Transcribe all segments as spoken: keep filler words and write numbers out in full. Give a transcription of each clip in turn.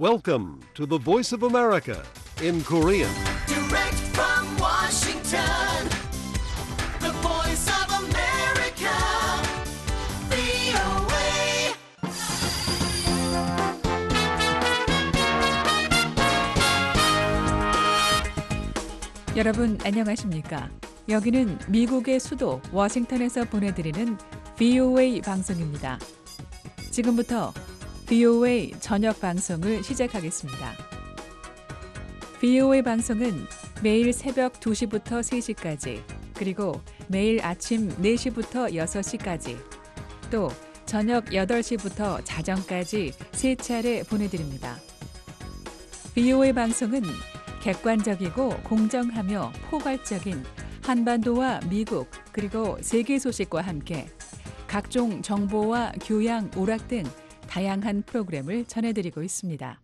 Welcome to the Voice of America in Korean. Direct from Washington, the Voice of America, 브이오에이. 여러분 안녕하십니까? 여기는 미국의 수도 워싱턴에서 보내드리는 브이오에이 방송입니다. 지금부터 브이오에이 저녁 방송을 시작하겠습니다. 브이오에이 방송은 매일 새벽 두 시부터 세 시까지, 그리고 매일 아침 네 시부터 여섯 시까지, 또 저녁 여덟 시부터 자정까지 세 차례 보내드립니다. 브이오에이 방송은 객관적이고 공정하며 포괄적인 한반도와 미국 그리고 세계 소식과 함께 각종 정보와 교양, 오락 등 다양한 프로그램을 전해드리고 있습니다.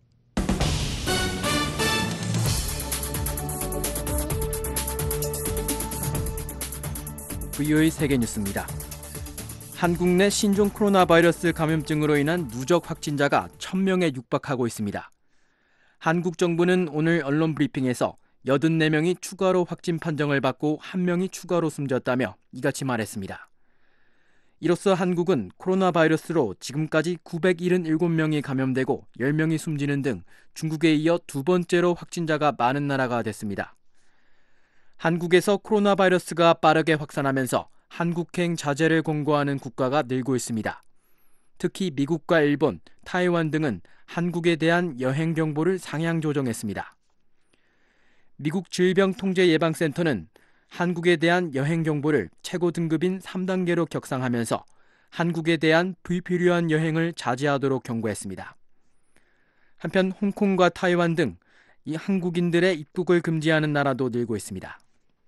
브이오에이 세계뉴스입니다. 한국 내 신종 코로나 바이러스 감염증으로 인한 누적 확진자가 천 명에 육박하고 있습니다. 한국 정부는 오늘 언론 브리핑에서 여든네 명이 추가로 확진 판정을 받고 한 명이 추가로 숨졌다며 이같이 말했습니다. 이로써 한국은 코로나 바이러스로 지금까지 구백칠십칠 명이 감염되고 열 명이 숨지는 등 중국에 이어 두 번째로 확진자가 많은 나라가 됐습니다. 한국에서 코로나 바이러스가 빠르게 확산하면서 한국행 자제를 권고하는 국가가 늘고 있습니다. 특히 미국과 일본, 타이완 등은 한국에 대한 여행 경보를 상향 조정했습니다. 미국 질병통제예방센터는 한국에 대한 여행 경보를 최고 등급인 삼 단계로 격상하면서 한국에 대한 불필요한 여행을 자제하도록 경고했습니다. 한편 홍콩과 타이완 등 이 한국인들의 입국을 금지하는 나라도 늘고 있습니다.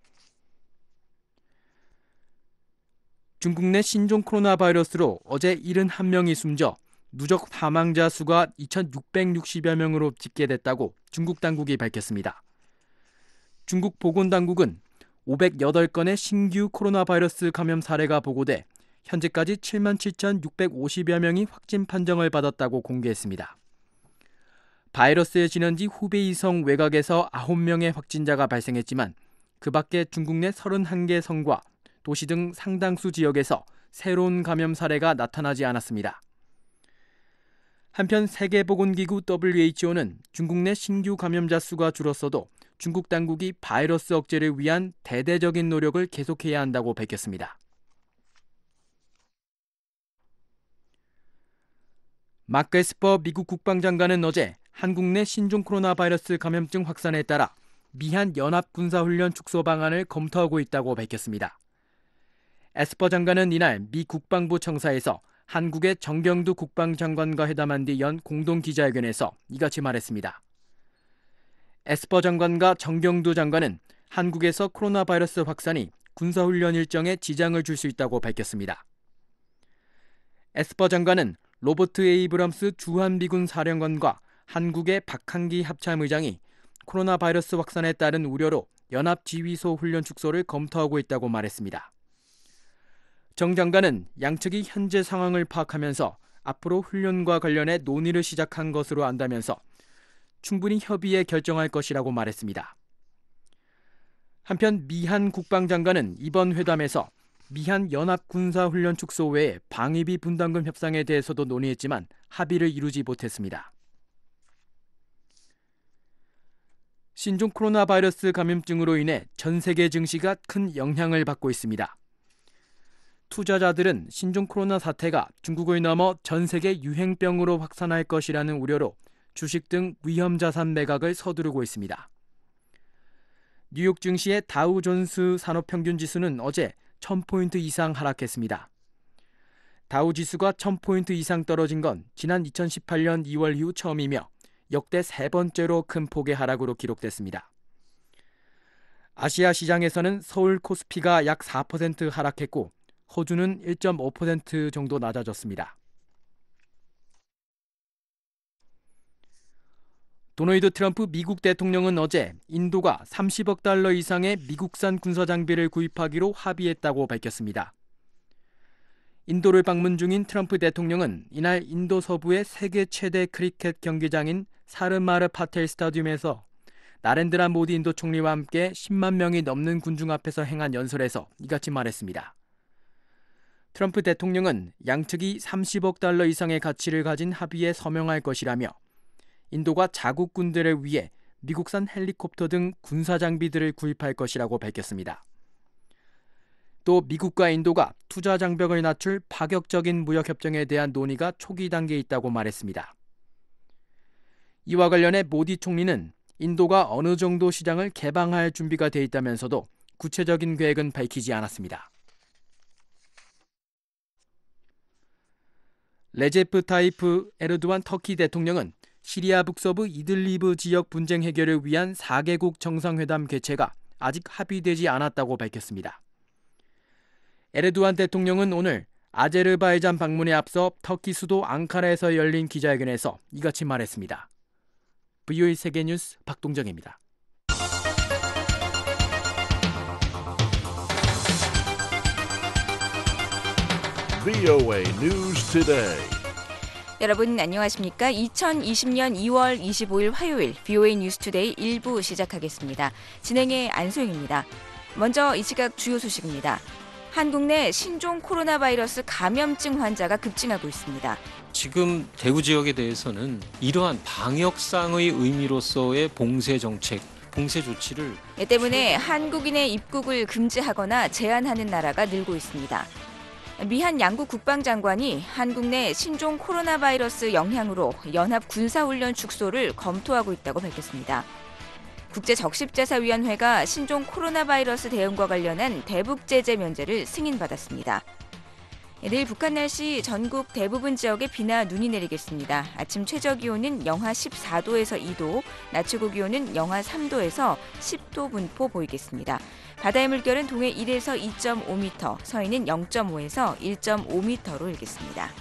중국 내 신종 코로나 바이러스로 어제 칠십일 명이 숨져 누적 사망자 수가 이천육백육십여 명으로 집계됐다고 중국 당국이 밝혔습니다. 중국 보건당국은 오백팔 건의 신규 코로나 바이러스 감염 사례가 보고돼 현재까지 칠만 칠천육백오십여 명이 확진 판정을 받았다고 공개했습니다. 바이러스의 진원지 후베이성 외곽에서 아홉 명의 확진자가 발생했지만 그 밖에 중국 내 서른한 개 성과 도시 등 상당수 지역에서 새로운 감염 사례가 나타나지 않았습니다. 한편 세계보건기구 더블유에이치오는 중국 내 신규 감염자 수가 줄었어도 중국 당국이 바이러스 억제를 위한 대대적인 노력을 계속해야 한다고 밝혔습니다. 마크 에스퍼 미국 국방장관은 어제 한국 내 신종 코로나 바이러스 감염증 확산에 따라 미한 연합군사훈련 축소 방안을 검토하고 있다고 밝혔습니다. 에스퍼 장관은 이날 미 국방부 청사에서 한국의 정경두 국방장관과 회담한 뒤 연 공동 기자회견에서 이같이 말했습니다. 에스퍼 장관과 정경두 장관은 한국에서 코로나 바이러스 확산이 군사훈련 일정에 지장을 줄 수 있다고 밝혔습니다. 에스퍼 장관은 로버트 에이브럼스 주한미군 사령관과 한국의 박한기 합참의장이 코로나 바이러스 확산에 따른 우려로 연합지휘소 훈련 축소를 검토하고 있다고 말했습니다. 정 장관은 양측이 현재 상황을 파악하면서 앞으로 훈련과 관련해 논의를 시작한 것으로 안다면서 충분히 협의해 결정할 것이라고 말했습니다. 한편 미한 국방장관은 이번 회담에서 미한 연합군사훈련 축소 외에 방위비 분담금 협상에 대해서도 논의했지만 합의를 이루지 못했습니다. 신종 코로나 바이러스 감염증으로 인해 전 세계 증시가 큰 영향을 받고 있습니다. 투자자들은 신종 코로나 사태가 중국을 넘어 전 세계 유행병으로 확산할 것이라는 우려로 주식 등 위험 자산 매각을 서두르고 있습니다. 뉴욕 증시의 다우존스 산업평균지수는 어제 천 포인트 이상 하락했습니다. 다우 지수가 천 포인트 이상 떨어진 건 지난 이천십팔 년 이월 이후 처음이며 역대 세 번째로 큰 폭의 하락으로 기록됐습니다. 아시아 시장에서는 서울 코스피가 약 사 퍼센트 하락했고 호주는 일 점 오 퍼센트 정도 낮아졌습니다. 도널드 트럼프 미국 대통령은 어제 인도가 삼십억 달러 이상의 미국산 군사장비를 구입하기로 합의했다고 밝혔습니다. 인도를 방문 중인 트럼프 대통령은 이날 인도 서부의 세계 최대 크리켓 경기장인 사르마르 파텔 스타디움에서 나렌드라 모디 인도 총리와 함께 십만 명이 넘는 군중 앞에서 행한 연설에서 이같이 말했습니다. 트럼프 대통령은 양측이 삼십억 달러 이상의 가치를 가진 합의에 서명할 것이라며 인도가 자국군들을 위해 미국산 헬리콥터 등 군사 장비들을 구입할 것이라고 밝혔습니다. 또 미국과 인도가 투자 장벽을 낮출 파격적인 무역협정에 대한 논의가 초기 단계에 있다고 말했습니다. 이와 관련해 모디 총리는 인도가 어느 정도 시장을 개방할 준비가 돼 있다면서도 구체적인 계획은 밝히지 않았습니다. 레제프 타이프 에르도안 터키 대통령은 시리아 북서부 이들리브 지역 분쟁 해결을 위한 사 개국 정상회담 개최가 아직 합의되지 않았다고 밝혔습니다. 에르도안 대통령은 오늘 아제르바이잔 방문에 앞서 터키 수도 앙카라에서 열린 기자회견에서 이같이 말했습니다. 브이오에이 세계뉴스 박동정입니다. 브이오에이 News Today. 여러분 안녕하십니까? 이천이십년 이월 이십오일 화요일 브이오에이 뉴스투데이 일 부 시작하겠습니다. 진행의 안소영입니다. 먼저 이 시각 주요 소식입니다. 한국 내 신종 코로나 바이러스 감염증 환자가 급증하고 있습니다. 지금 대구 지역에 대해서는 이러한 방역상의 의미로서의 봉쇄 정책, 봉쇄 조치를 이 때문에 한국인의 입국을 금지하거나 제한하는 나라가 늘고 있습니다. 미한 양국 국방장관이 한국 내 신종 코로나 바이러스 영향으로 연합 군사훈련 축소를 검토하고 있다고 밝혔습니다. 국제적십제사위원회가 신종 코로나 바이러스 대응과 관련한 대북 제재 면제를 승인받았습니다. 내일 북한 날씨 전국 대부분 지역에 비나 눈이 내리겠습니다. 아침 최저기온은 영하 십사도에서 이도, 낮 최고기온은 영하 삼도에서 십도 분포 보이겠습니다. 바다의 물결은 동해 일에서 이점오 미터, 서해는 영점오에서 일점오 미터로 일겠습니다.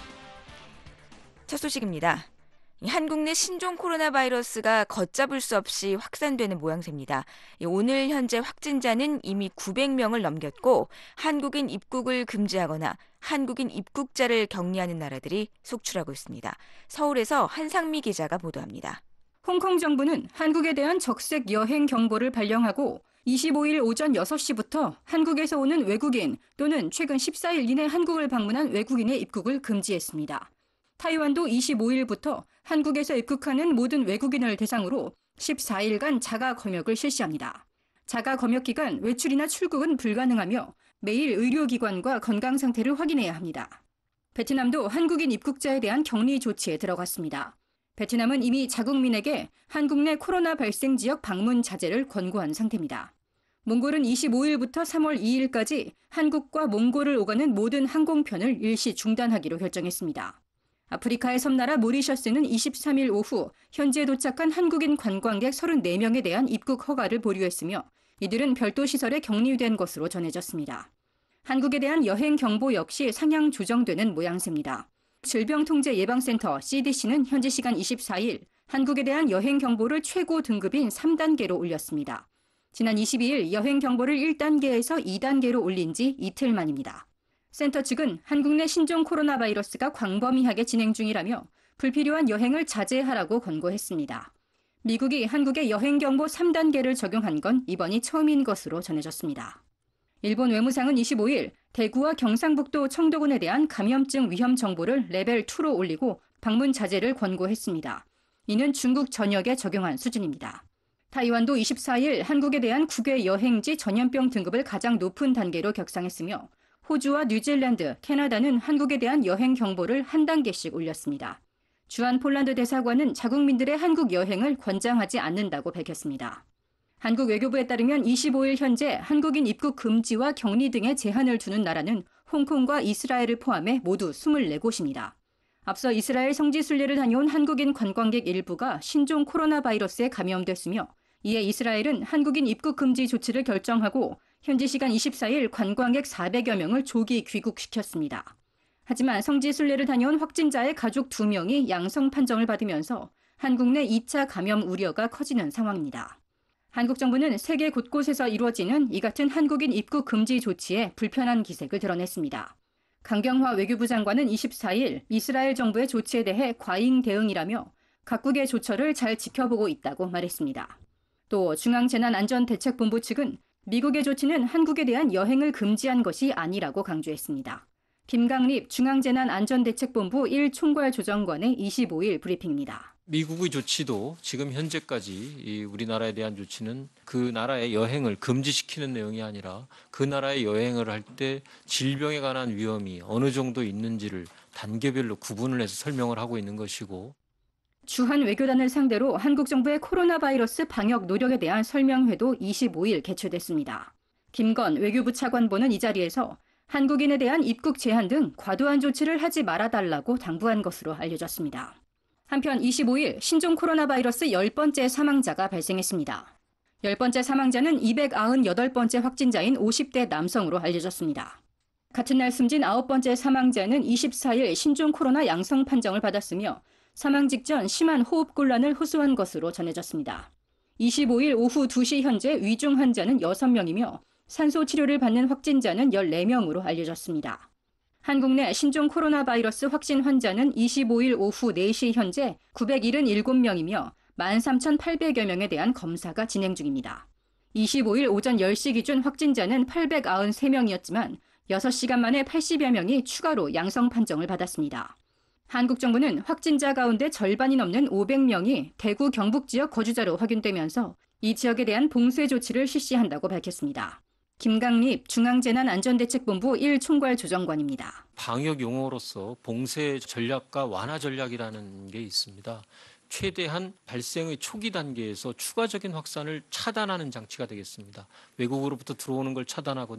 첫 소식입니다. 한국 내 신종 코로나 바이러스가 걷잡을 수 없이 확산되는 모양새입니다. 오늘 현재 확진자는 이미 구백 명을 넘겼고 한국인 입국을 금지하거나 한국인 입국자를 격리하는 나라들이 속출하고 있습니다. 서울에서 한상미 기자가 보도합니다. 홍콩 정부는 한국에 대한 적색 여행 경보를 발령하고 이십오일 오전 여섯 시부터 한국에서 오는 외국인 또는 최근 십사일 이내 한국을 방문한 외국인의 입국을 금지했습니다. 타이완도 이십오일부터 한국에서 입국하는 모든 외국인을 대상으로 십사일간 자가 검역을 실시합니다. 자가 검역 기간 외출이나 출국은 불가능하며 매일 의료기관과 건강 상태를 확인해야 합니다. 베트남도 한국인 입국자에 대한 격리 조치에 들어갔습니다. 베트남은 이미 자국민에게 한국 내 코로나 발생 지역 방문 자제를 권고한 상태입니다. 몽골은 이십오일부터 삼월 이일까지 한국과 몽골을 오가는 모든 항공편을 일시 중단하기로 결정했습니다. 아프리카의 섬나라 모리셔스는 이십삼일 오후 현지에 도착한 한국인 관광객 서른네 명에 대한 입국 허가를 보류했으며 이들은 별도 시설에 격리된 것으로 전해졌습니다. 한국에 대한 여행 경보 역시 상향 조정되는 모양새입니다. 질병통제예방센터 씨디씨는 현지 시간 이십사일 한국에 대한 여행 경보를 최고 등급인 삼 단계로 올렸습니다. 지난 이십이일 여행 경보를 일 단계에서 이 단계로 올린 지 이틀 만입니다. 센터 측은 한국 내 신종 코로나 바이러스가 광범위하게 진행 중이라며 불필요한 여행을 자제하라고 권고했습니다. 미국이 한국에 여행 경보 삼 단계를 적용한 건 이번이 처음인 것으로 전해졌습니다. 일본 외무상은 이십오일 대구와 경상북도 청도군에 대한 감염증 위험 정보를 레벨 이로 올리고 방문 자제를 권고했습니다. 이는 중국 전역에 적용한 수준입니다. 타이완도 이십사일 한국에 대한 국외 여행지 전염병 등급을 가장 높은 단계로 격상했으며 호주와 뉴질랜드, 캐나다는 한국에 대한 여행 경보를 한 단계씩 올렸습니다. 주한 폴란드 대사관은 자국민들의 한국 여행을 권장하지 않는다고 밝혔습니다. 한국 외교부에 따르면 이십오일 현재 한국인 입국 금지와 격리 등의 제한을 두는 나라는 홍콩과 이스라엘을 포함해 모두 이십사 곳입니다. 앞서 이스라엘 성지순례를 다녀온 한국인 관광객 일부가 신종 코로나 바이러스에 감염됐으며 이에 이스라엘은 한국인 입국 금지 조치를 결정하고 현지 시간 이십사일 관광객 사백여 명을 조기 귀국시켰습니다. 하지만 성지순례를 다녀온 확진자의 가족 두 명이 양성 판정을 받으면서 한국 내 이 차 감염 우려가 커지는 상황입니다. 한국 정부는 세계 곳곳에서 이루어지는 이 같은 한국인 입국 금지 조치에 불편한 기색을 드러냈습니다. 강경화 외교부 장관은 이십사일 이스라엘 정부의 조치에 대해 과잉 대응이라며 각국의 조처를 잘 지켜보고 있다고 말했습니다. 또 중앙재난안전대책본부 측은 미국의 조치는 한국에 대한 여행을 금지한 것이 아니라고 강조했습니다. 김강립 중앙재난안전대책본부 일 총괄조정관의 이십오일 브리핑입니다. 미국의 조치도 지금 현재까지 이 우리나라에 대한 조치는 그 나라의 여행을 금지시키는 내용이 아니라 그 나라의 여행을 할 때 질병에 관한 위험이 어느 정도 있는지를 단계별로 구분을 해서 설명을 하고 있는 것이고, 주한 외교단을 상대로 한국 정부의 코로나 바이러스 방역 노력에 대한 설명회도 이십오일 개최됐습니다. 김건 외교부 차관보는 이 자리에서 한국인에 대한 입국 제한 등 과도한 조치를 하지 말아달라고 당부한 것으로 알려졌습니다. 한편 이십오일 신종 코로나 바이러스 열 번째 사망자가 발생했습니다. 열 번째 사망자는 이백구십팔 번째 확진자인 오십 대 남성으로 알려졌습니다. 같은 날 숨진 아홉 번째 사망자는 이십사일 신종 코로나 양성 판정을 받았으며 사망 직전 심한 호흡곤란을 호소한 것으로 전해졌습니다. 이십오일 오후 두 시 현재 위중 환자는 여섯 명이며 산소 치료를 받는 확진자는 열네 명으로 알려졌습니다. 한국 내 신종 코로나 바이러스 확진 환자는 이십오일 오후 네 시 현재 구백칠십칠 명이며 만 삼천팔백여 명에 대한 검사가 진행 중입니다. 이십오일 오전 열 시 기준 확진자는 팔백구십삼 명이었지만 여섯 시간 만에 팔십여 명이 추가로 양성 판정을 받았습니다. 한국 정부는 확진자 가운데 절반이 넘는 오백 명이 대구 경북 지역 거주자로 확인되면서 이 지역에 대한 봉쇄 조치를 실시한다고 밝혔습니다. 김강립 중앙재난안전대책본부 일 총괄조정관입니다. 방역 용어로서 봉쇄 전략과 완화 전략이라는 게 있습니다. 최대한 발생의 초기 단계에서 추가적인 확산을 차단하는 장치가 되겠습니다. 외국으로부터 들어오는 걸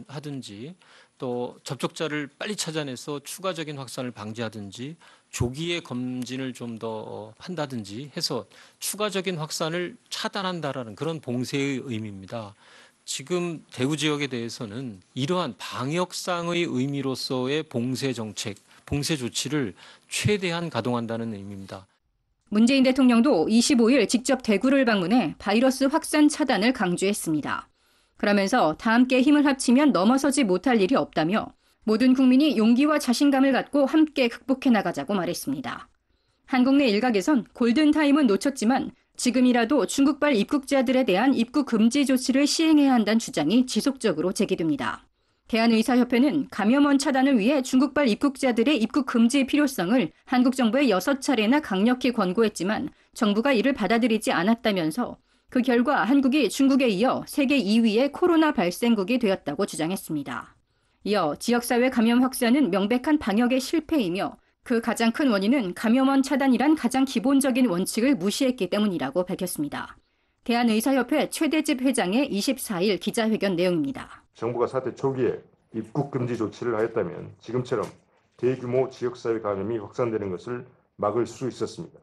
차단하든지 또 접촉자를 빨리 찾아내서 추가적인 확산을 방지하든지 조기에 검진을 좀 더 한다든지 해서 추가적인 확산을 차단한다라는 그런 봉쇄의 의미입니다. 지금 대구 지역에 대해서는 이러한 방역상의 의미로서의 봉쇄 정책, 봉쇄 조치를 최대한 가동한다는 의미입니다. 문재인 대통령도 이십오일 직접 대구를 방문해 바이러스 확산 차단을 강조했습니다. 그러면서 다 함께 힘을 합치면 넘어서지 못할 일이 없다며 모든 국민이 용기와 자신감을 갖고 함께 극복해 나가자고 말했습니다. 한국 내 일각에선 골든타임은 놓쳤지만 지금이라도 중국발 입국자들에 대한 입국 금지 조치를 시행해야 한다는 주장이 지속적으로 제기됩니다. 대한의사협회는 감염원 차단을 위해 중국발 입국자들의 입국 금지의 필요성을 한국 정부에 여섯 차례나 강력히 권고했지만 정부가 이를 받아들이지 않았다면서 그 결과 한국이 중국에 이어 세계 이 위의 코로나 발생국이 되었다고 주장했습니다. 이어 지역사회 감염 확산은 명백한 방역의 실패이며 그 가장 큰 원인은 감염원 차단이란 가장 기본적인 원칙을 무시했기 때문이라고 밝혔습니다. 대한의사협회 최대집 회장의 이십사일 기자회견 내용입니다. 정부가 사태 초기에 입국 금지 조치를 하였다면 지금처럼 대규모 지역사회 감염이 확산되는 것을 막을 수 있었습니다.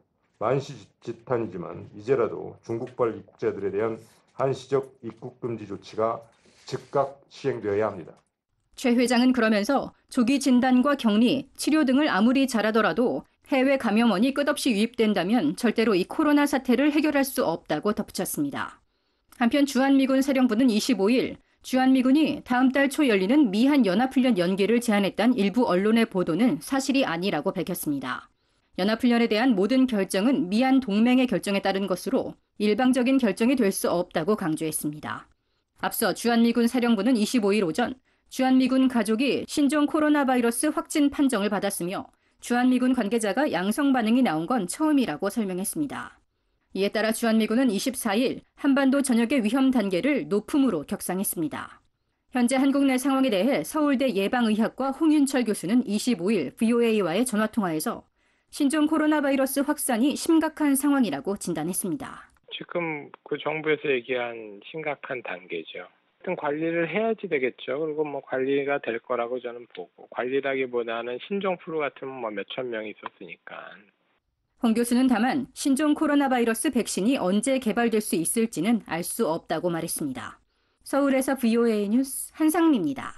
만시지탄이지만 이제라도 중국발 입국자들에 대한 한시적 입국 금지 조치가 즉각 시행되어야 합니다. 최 회장은 그러면서 조기 진단과 격리, 치료 등을 아무리 잘하더라도 해외 감염원이 끝없이 유입된다면 절대로 이 코로나 사태를 해결할 수 없다고 덧붙였습니다. 한편 주한미군 사령부는 이십오일 주한미군이 다음 달 초 열리는 미한 연합훈련 연기를 제안했다는 일부 언론의 보도는 사실이 아니라고 밝혔습니다. 연합훈련에 대한 모든 결정은 미한 동맹의 결정에 따른 것으로 일방적인 결정이 될 수 없다고 강조했습니다. 앞서 주한미군 사령부는 이십오일 오전 주한미군 가족이 신종 코로나 바이러스 확진 판정을 받았으며 주한미군 관계자가 양성 반응이 나온 건 처음이라고 설명했습니다. 이에 따라 주한미군은 이십사일 한반도 전역의 위험 단계를 높음으로 격상했습니다. 현재 한국 내 상황에 대해 서울대 예방의학과 홍윤철 교수는 이십오일 브이오에이와의 전화통화에서 신종 코로나 바이러스 확산이 심각한 상황이라고 진단했습니다. 지금 그 정부에서 얘기한 심각한 단계죠. 하여튼 관리를 해야지 되겠죠. 그리고 뭐 관리가 될 거라고 저는 보고, 관리라기보다는 신종플루 같으면 뭐 몇천 명이 있었으니까. 홍 교수는 다만 신종 코로나 바이러스 백신이 언제 개발될 수 있을지는 알 수 없다고 말했습니다. 서울에서 브이오에이 뉴스 한상미입니다.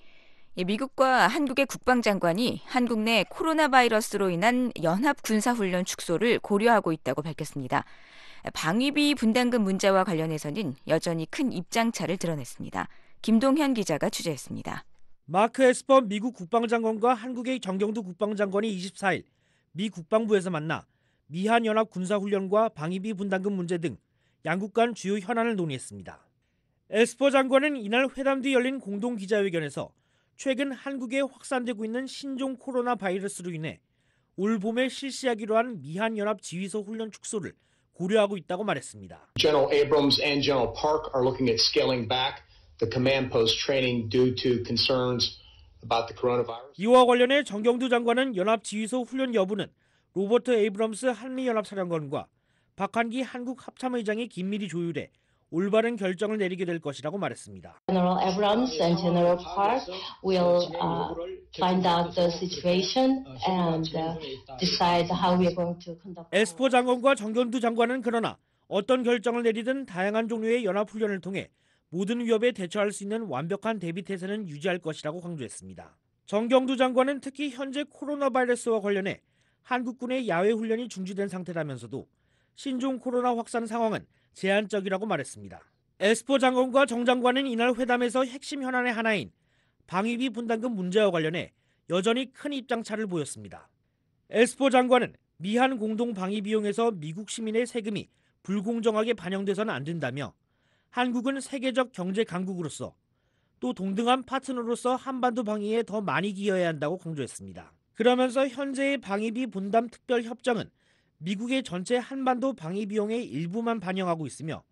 미국과 한국의 국방장관이 한국 내 코로나 바이러스로 인한 연합 군사훈련 축소를 고려하고 있다고 밝혔습니다. 방위비 분담금 문제와 관련해서는 여전히 큰 입장차를 드러냈습니다. 김동현 기자가 취재했습니다. 마크 에스퍼 미국 국방장관과 한국의 정경두 국방장관이 이십사 일 미 국방부에서 만나 미한연합 군사훈련과 방위비 분담금 문제 등 양국 간 주요 현안을 논의했습니다. 에스퍼 장관은 이날 회담 뒤 열린 공동 기자회견에서 최근 한국에 확산되고 있는 신종 코로나 바이러스로 인해 올 봄에 실시하기로 한 미한연합 지휘소 훈련 축소를 고려하고 있다고 말했습니다. General Abrams and General Park are looking at scaling back the command post training due to concerns about the coronavirus. 이와 관련해 정경두 장관은 연합 지휘소 훈련 여부는 로버트 에이브럼스 한미연합사령관과 박한기 한국 합참의장이 긴밀히 조율해 올바른 결정을 내리게 될 것이라고 말했습니다. General Abrams and General Park will uh, find out the situation and uh, decide how we are going to conduct. 에스퍼 장관과 정경두 장관은 그러나 어떤 결정을 내리든 다양한 종류의 연합훈련을 통해 모든 위협에 대처할 수 있는 완벽한 대비 태세는 유지할 것이라고 강조했습니다. 정경두 장관은 특히 현재 코로나 바이러스와 관련해 한국군의 야외 훈련이 중지된 상태라면서도 신종 코로나 확산 상황은 제한적이라고 말했습니다. 에스퍼 장관과 정 장관은 이날 회담에서 핵심 현안의 하나인 방위비 분담금 문제와 관련해 여전히 큰 입장차를 보였습니다. 에스퍼 장관은 미한 공동 방위 비용에서 미국 시민의 세금이 불공정하게 반영돼서는 안 된다며 한국은 세계적 경제 강국으로서 또 동등한 파트너로서 한반도 방위에 더 많이 기여해야 한다고 강조했습니다. 그러면서 현재의 방위비 분담 특별 협정은 미국의 전체 한반도 방위 비용의 일부만 반영하고 있으며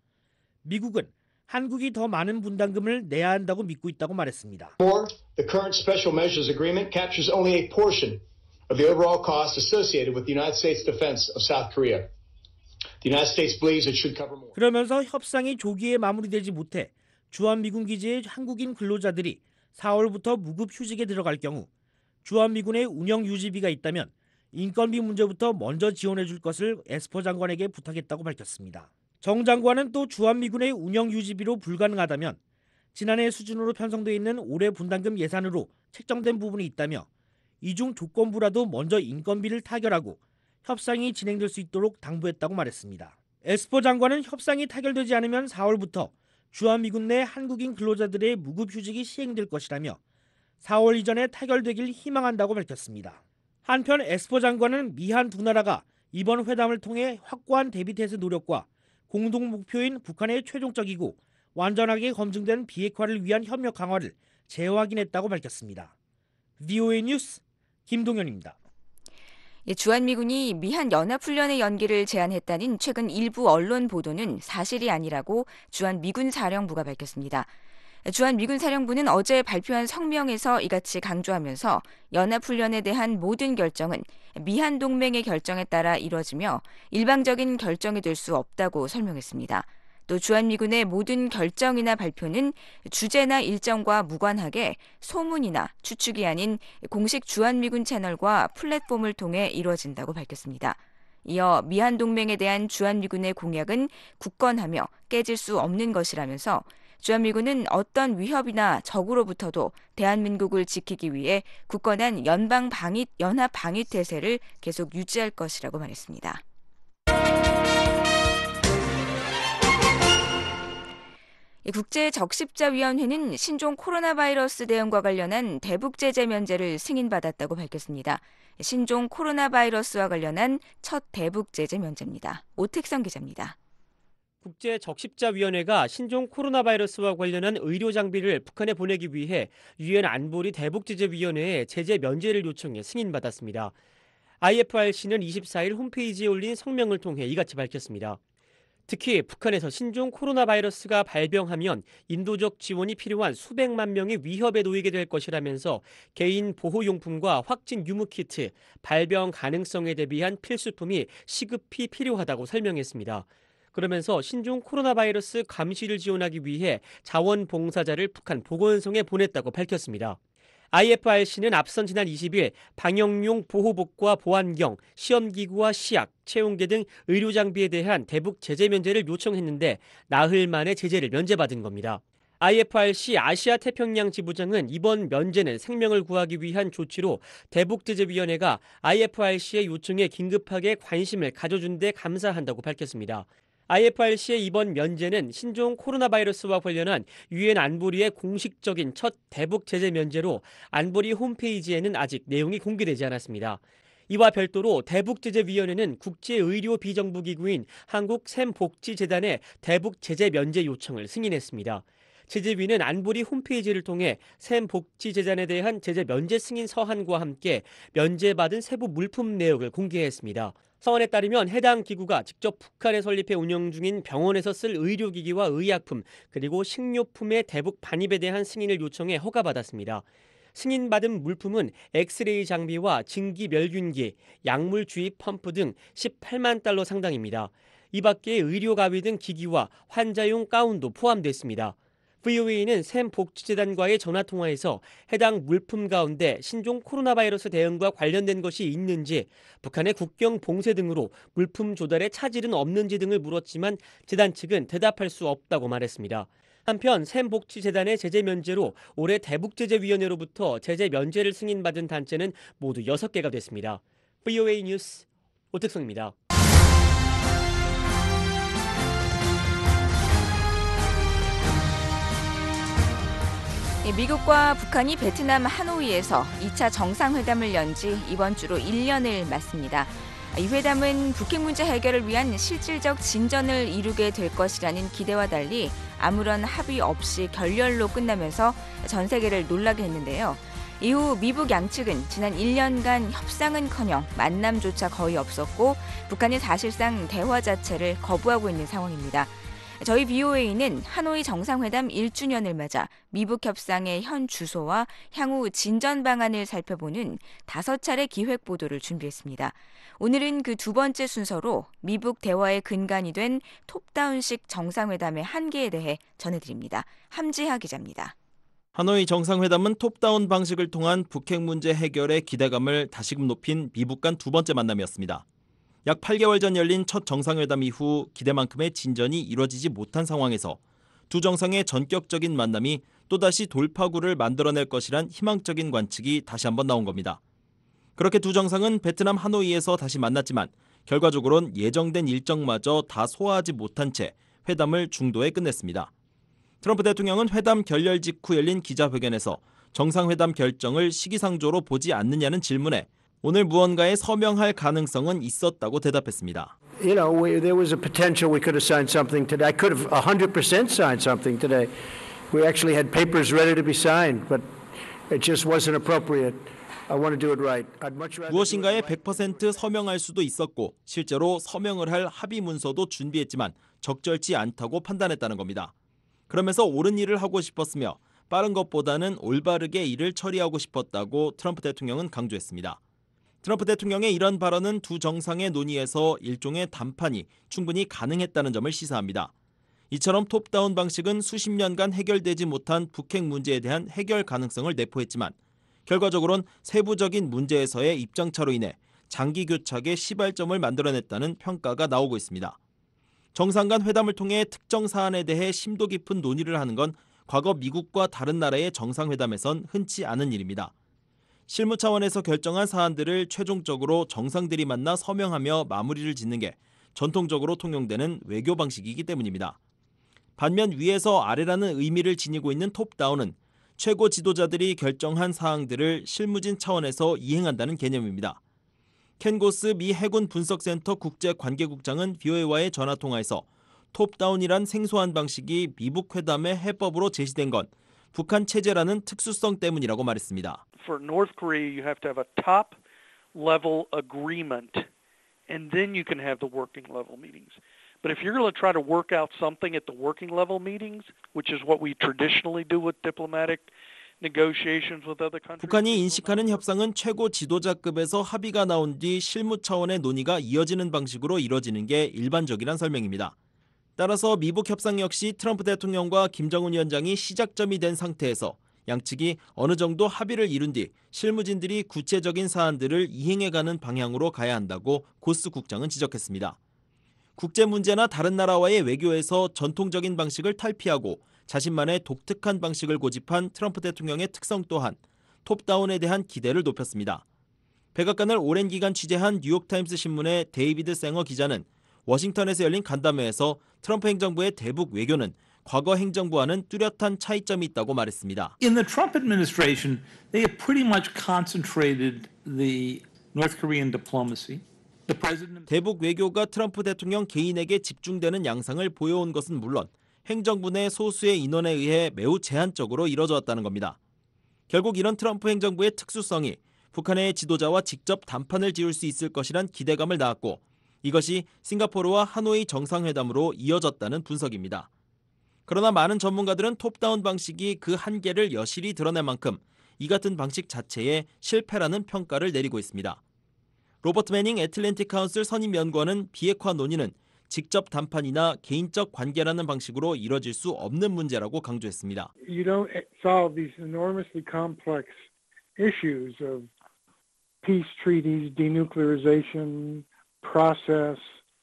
미국은 한국이 더 많은 분담금을 내야 한다고 믿고 있다고 말했습니다. More, the current special measures agreement captures only a portion of the overall cost associated with the United States defense of South Korea. The United States believes it should cover more. 그러면서 협상이 조기에 마무리되지 못해 주한미군 기지의 한국인 근로자들이 사월부터 무급 휴직에 들어갈 경우 주한미군의 운영 유지비가 있다면 인건비 문제부터 먼저 지원해 줄 것을 에스퍼 장관에게 부탁했다고 밝혔습니다. 정 장관은 또 주한미군의 운영 유지비로 불가능하다면 지난해 수준으로 편성돼 있는 올해 분담금 예산으로 책정된 부분이 있다며 이중 조건부라도 먼저 인건비를 타결하고 협상이 진행될 수 있도록 당부했다고 말했습니다. 에스퍼 장관은 협상이 타결되지 않으면 사월부터 주한미군 내 한국인 근로자들의 무급 휴직이 시행될 것이라며 사월 이전에 타결되길 희망한다고 밝혔습니다. 한편 에스퍼 장관은 미한 두 나라가 이번 회담을 통해 확고한 대비태세 노력과 공동 목표인 북한의 최종적이고 완전하게 검증된 비핵화를 위한 협력 강화를 재확인했다고 밝혔습니다. 브이오에이 뉴스 김동현입니다. 주한미군이 미한 연합훈련의 연기를 제안했다는 최근 일부 언론 보도는 사실이 아니라고 주한미군 사령부가 밝혔습니다. 주한미군 사령부는 어제 발표한 성명에서 이같이 강조하면서 연합훈련에 대한 모든 결정은 미한 동맹의 결정에 따라 이뤄지며 일방적인 결정이 될 수 없다고 설명했습니다. 또 주한미군의 모든 결정이나 발표는 주제나 일정과 무관하게 소문이나 추측이 아닌 공식 주한미군 채널과 플랫폼을 통해 이루어진다고 밝혔습니다. 이어 미한 동맹에 대한 주한미군의 공약은 굳건하며 깨질 수 없는 것이라면서 주한미군은 어떤 위협이나 적으로부터도 대한민국을 지키기 위해 굳건한 연방 방위, 연합 방위 태세를 계속 유지할 것이라고 말했습니다. 국제적십자위원회는 신종 코로나 바이러스 대응과 관련한 대북 제재 면제를 승인받았다고 밝혔습니다. 신종 코로나 바이러스와 관련한 첫 대북 제재 면제입니다. 오택성 기자입니다. 국제적십자위원회가 신종 코로나 바이러스와 관련한 의료 장비를 북한에 보내기 위해 유엔 안보리 대북제재위원회에 제재 면제를 요청해 승인받았습니다. 아이에프알씨는 이십사 일 홈페이지에 올린 성명을 통해 이같이 밝혔습니다. 특히 북한에서 신종 코로나 바이러스가 발병하면 인도적 지원이 필요한 수백만 명이 위협에 놓이게 될 것이라면서 개인 보호용품과 확진 유무키트, 발병 가능성에 대비한 필수품이 시급히 필요하다고 설명했습니다. 그러면서 신종 코로나 바이러스 감시를 지원하기 위해 자원봉사자를 북한 보건성에 보냈다고 밝혔습니다. 아이에프알씨는 앞선 지난 이십 일 방역용 보호복과 보안경, 시험기구와 시약, 체온계 등 의료장비에 대한 대북 제재 면제를 요청했는데 나흘 만에 제재를 면제받은 겁니다. 아이에프알씨 아시아 태평양 지부장은 이번 면제는 생명을 구하기 위한 조치로 대북제재위원회가 아이에프알씨의 요청에 긴급하게 관심을 가져준 데 감사한다고 밝혔습니다. 아이에프알씨의 이번 면제는 신종 코로나 바이러스와 관련한 유엔 안보리의 공식적인 첫 대북 제재 면제로 안보리 홈페이지에는 아직 내용이 공개되지 않았습니다. 이와 별도로 대북제재위원회는 국제의료비정부기구인 한국샘복지재단의 대북제재 면제 요청을 승인했습니다. 제재위는 안보리 홈페이지를 통해 샘복지재단에 대한 제재 면제 승인 서한과 함께 면제받은 세부 물품 내역을 공개했습니다. 서한에 따르면 해당 기구가 직접 북한에 설립해 운영 중인 병원에서 쓸 의료기기와 의약품 그리고 식료품의 대북 반입에 대한 승인을 요청해 허가받았습니다. 승인받은 물품은 엑스레이 장비와 증기 멸균기, 약물 주입 펌프 등 십팔만 달러 상당입니다. 이 밖에 의료 가위 등 기기와 환자용 가운도 포함됐습니다. 브이오에이는 샘복지재단과의 전화통화에서 해당 물품 가운데 신종 코로나 바이러스 대응과 관련된 것이 있는지, 북한의 국경 봉쇄 등으로 물품 조달에 차질은 없는지 등을 물었지만 재단 측은 대답할 수 없다고 말했습니다. 한편 샘복지재단의 제재 면제로 올해 대북제재위원회로부터 제재 면제를 승인받은 단체는 모두 여섯 개가 됐습니다. 브이오에이 뉴스 오택성입니다. 미국과 북한이 베트남 하노이에서 이 차 정상회담을 연 지 이번 주로 일 년을 맞습니다. 이 회담은 북핵 문제 해결을 위한 실질적 진전을 이루게 될 것이라는 기대와 달리 아무런 합의 없이 결렬로 끝나면서 전 세계를 놀라게 했는데요. 이후 미북 양측은 지난 일 년간 협상은커녕 만남조차 거의 없었고 북한은 사실상 대화 자체를 거부하고 있는 상황입니다. 저희 브이오에이는 하노이 정상회담 일 주년을 맞아 미북 협상의 현 주소와 향후 진전 방안을 살펴보는 다섯 차례 기획 보도를 준비했습니다. 오늘은 그 두 번째 순서로 미북 대화의 근간이 된 톱다운식 정상회담의 한계에 대해 전해드립니다. 함지하 기자입니다. 하노이 정상회담은 톱다운 방식을 통한 북핵 문제 해결의 기대감을 다시금 높인 미북 간 두 번째 만남이었습니다. 약 팔 개월 전 열린 첫 정상회담 이후 기대만큼의 진전이 이뤄지지 못한 상황에서 두 정상의 전격적인 만남이 또다시 돌파구를 만들어낼 것이란 희망적인 관측이 다시 한번 나온 겁니다. 그렇게 두 정상은 베트남 하노이에서 다시 만났지만 결과적으론 예정된 일정마저 다 소화하지 못한 채 회담을 중도에 끝냈습니다. 트럼프 대통령은 회담 결렬 직후 열린 기자회견에서 정상회담 결정을 시기상조로 보지 않느냐는 질문에 오늘 무언가에 서명할 가능성은 있었다고 대답했습니다. You know, we, there was a potential we could have signed something today. I could have one hundred percent signed something today. We actually had papers ready to be signed, but it just wasn't appropriate. I want to do it right. I'd much rather 무엇인가에 백 퍼센트 서명할 수도 있었고 실제로 서명을 할 합의 문서도 준비했지만 적절치 않다고 판단했다는 겁니다. 그러면서 옳은 일을 하고 싶었으며 빠른 것보다는 올바르게 일을 처리하고 싶었다고 트럼프 대통령은 강조했습니다. 트럼프 대통령의 이런 발언은 두 정상의 논의에서 일종의談판이 충분히 가능했다는 점을 시사합니다. 이처럼 톱다운 방식은 수십 년간 해결되지 못한 북핵 문제에 대한 해결 가능성을 내포했지만 결과적으로는 세부적인 문제에서의 입장차로 인해 장기 교착의 시발점을 만들어냈다는 평가가 나오고 있습니다. 정상 간 회담을 통해 특정 사안에 대해 심도 깊은 논의를 하는 건 과거 미국과 다른 나라의 정상회담에선 흔치 않은 일입니다. 실무 차원에서 결정한 사안들을 최종적으로 정상들이 만나 서명하며 마무리를 짓는 게 전통적으로 통용되는 외교 방식이기 때문입니다. 반면 위에서 아래라는 의미를 지니고 있는 톱다운은 최고 지도자들이 결정한 사항들을 실무진 차원에서 이행한다는 개념입니다. 켄 고스 미 해군 분석센터 국제관계국장은 브이오에이와의 전화통화에서 톱다운이란 생소한 방식이 미북 회담의 해법으로 제시된 건 북한 체제라는 특수성 때문이라고 말했습니다. For North Korea, you have to have a top level agreement, and then you can have the working level meetings. But if you're going to try to work out something at the working level meetings, which is what we traditionally do with diplomatic negotiations with other countries. 북한이 인식하는 협상은 최고 지도자급에서 합의가 나온 뒤 실무 차원의 논의가 이어지는 방식으로 이뤄지는 게 일반적이란 설명입니다. 따라서 미북 협상 역시 트럼프 대통령과 김정은 위원장이 시작점이 된 상태에서 양측이 어느 정도 합의를 이룬 뒤 실무진들이 구체적인 사안들을 이행해가는 방향으로 가야 한다고 고스 국장은 지적했습니다. 국제 문제나 다른 나라와의 외교에서 전통적인 방식을 탈피하고 자신만의 독특한 방식을 고집한 트럼프 대통령의 특성 또한 톱다운에 대한 기대를 높였습니다. 백악관을 오랜 기간 취재한 뉴욕타임스 신문의 데이비드 생어 기자는 워싱턴에서 열린 간담회에서 트럼프 행정부의 대북 외교는 과거 행정부와는 뚜렷한 차이점이 있다고 말했습니다. In the Trump administration, they have pretty much concentrated the North Korean diplomacy. The president... 대북 외교가 트럼프 대통령 개인에게 집중되는 양상을 보여온 것은 물론 행정부 내 소수의 인원에 의해 매우 제한적으로 이뤄져 왔다는 겁니다. 결국 이런 트럼프 행정부의 특수성이 북한의 지도자와 직접 담판을 지을 수 있을 것이란 기대감을 낳았고 이것이 싱가포르와 하노이 정상회담으로 이어졌다는 분석입니다. 그러나 많은 전문가들은 톱다운 방식이 그 한계를 여실히 드러낸 만큼 이 같은 방식 자체에 실패라는 평가를 내리고 있습니다. 로버트 매닝 애틀랜틱 카운슬 선임 연구원은 비핵화 논의는 직접 담판이나 개인적 관계라는 방식으로 이뤄질 수 없는 문제라고 강조했습니다. You don't solve these enormously complex issues of peace treaties, denuclearization, process,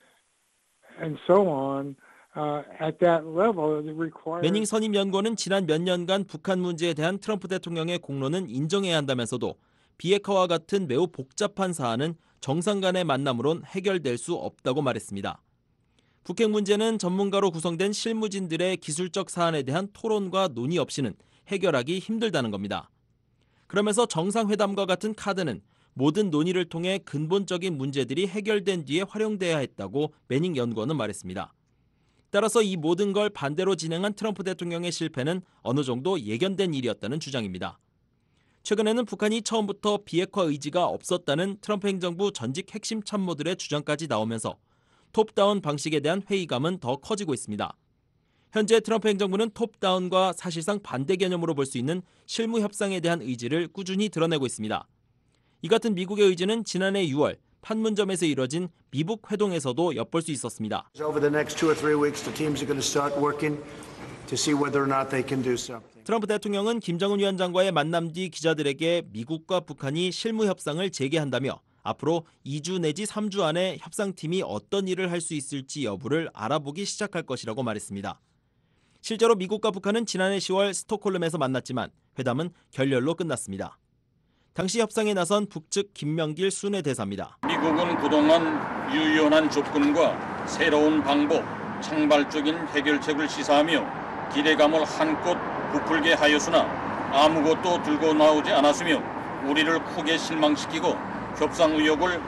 and so on. Uh, at that level, it requires... 매닝 선임 연구원은 지난 몇 년간 북한 문제에 대한 트럼프 대통령의 공로는 인정해야 한다면서도 비핵화와 같은 매우 복잡한 사안은 정상 간의 만남으론 해결될 수 없다고 말했습니다. 북핵 문제는 전문가로 구성된 실무진들의 기술적 사안에 대한 토론과 논의 없이는 해결하기 힘들다는 겁니다. 그러면서 정상회담과 같은 카드는 모든 논의를 통해 근본적인 문제들이 해결된 뒤에 활용돼야 했다고 매닝 연구원은 말했습니다. 따라서 이 모든 걸 반대로 진행한 트럼프 대통령의 실패는 어느 정도 예견된 일이었다는 주장입니다. 최근에는 북한이 처음부터 비핵화 의지가 없었다는 트럼프 행정부 전직 핵심 참모들의 주장까지 나오면서 톱다운 방식에 대한 회의감은 더 커지고 있습니다. 현재 트럼프 행정부는 톱다운과 사실상 반대 개념으로 볼 수 있는 실무 협상에 대한 의지를 꾸준히 드러내고 있습니다. 이 같은 미국의 의지는 지난해 유월 판문점에서 이뤄진 미북 회동에서도 엿볼 수 있었습니다. Over the next two or three weeks, the teams are going to start working to see whether or not they can do something. 트럼프 대통령은 김정은 위원장과의 만남 뒤 기자들에게 미국과 북한이 실무 협상을 재개한다며 앞으로 이 주 내지 삼 주 안에 협상팀이 어떤 일을 할 수 있을지 여부를 알아보기 시작할 것이라고 말했습니다. 실제로 미국과 북한은 지난해 시월 스톡홀름에서 만났지만 회담은 결렬로 끝났습니다. 당시 협상에 나선 북측 김명길 순회 대사입니다. 미국은 그동안 유연한 접근과 새로운 방법, 창발적인 해결책을 시사하며 기대감을 한껏 부풀게 하였으나 아무것도 들고 나오지 않았으며 우리를 크게 실망시키고 협상 의욕을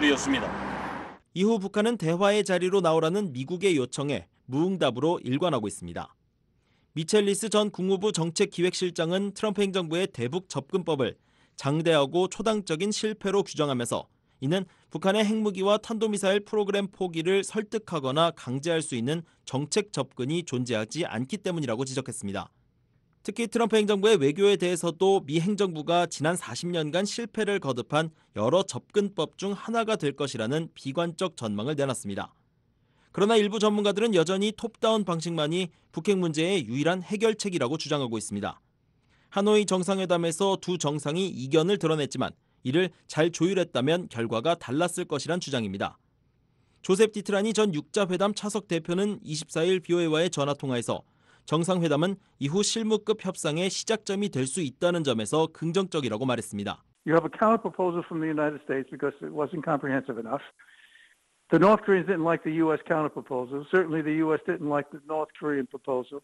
떨어뜨렸습니다. 이후 북한은 대화의 자리로 나오라는 미국의 요청에 무응답으로 일관하고 있습니다. 미첼 리스 전 국무부 정책기획실장은 트럼프 행정부의 대북 접근법을 장대하고 초당적인 실패로 규정하면서 이는 북한의 핵무기와 탄도미사일 프로그램 포기를 설득하거나 강제할 수 있는 정책 접근이 존재하지 않기 때문이라고 지적했습니다. 특히 트럼프 행정부의 외교에 대해서도 미 행정부가 지난 사십 년간 실패를 거듭한 여러 접근법 중 하나가 될 것이라는 비관적 전망을 내놨습니다. 그러나 일부 전문가들은 여전히 톱다운 방식만이 북핵 문제의 유일한 해결책이라고 주장하고 있습니다. 하노이 정상회담에서 두 정상이 이견을 드러냈지만 이를 잘 조율했다면 결과가 달랐을 것이란 주장입니다. 조셉 디트라니 전 육자회담 차석 대표는 이십사일 비오에이와의 전화통화에서 정상회담은 이후 실무급 협상의 시작점이 될 수 있다는 점에서 긍정적이라고 말했습니다. You have a counter proposal from the United States because it wasn't comprehensive enough. The North Koreans didn't like the U S counter proposal. Certainly the U S didn't like the North Korean proposal.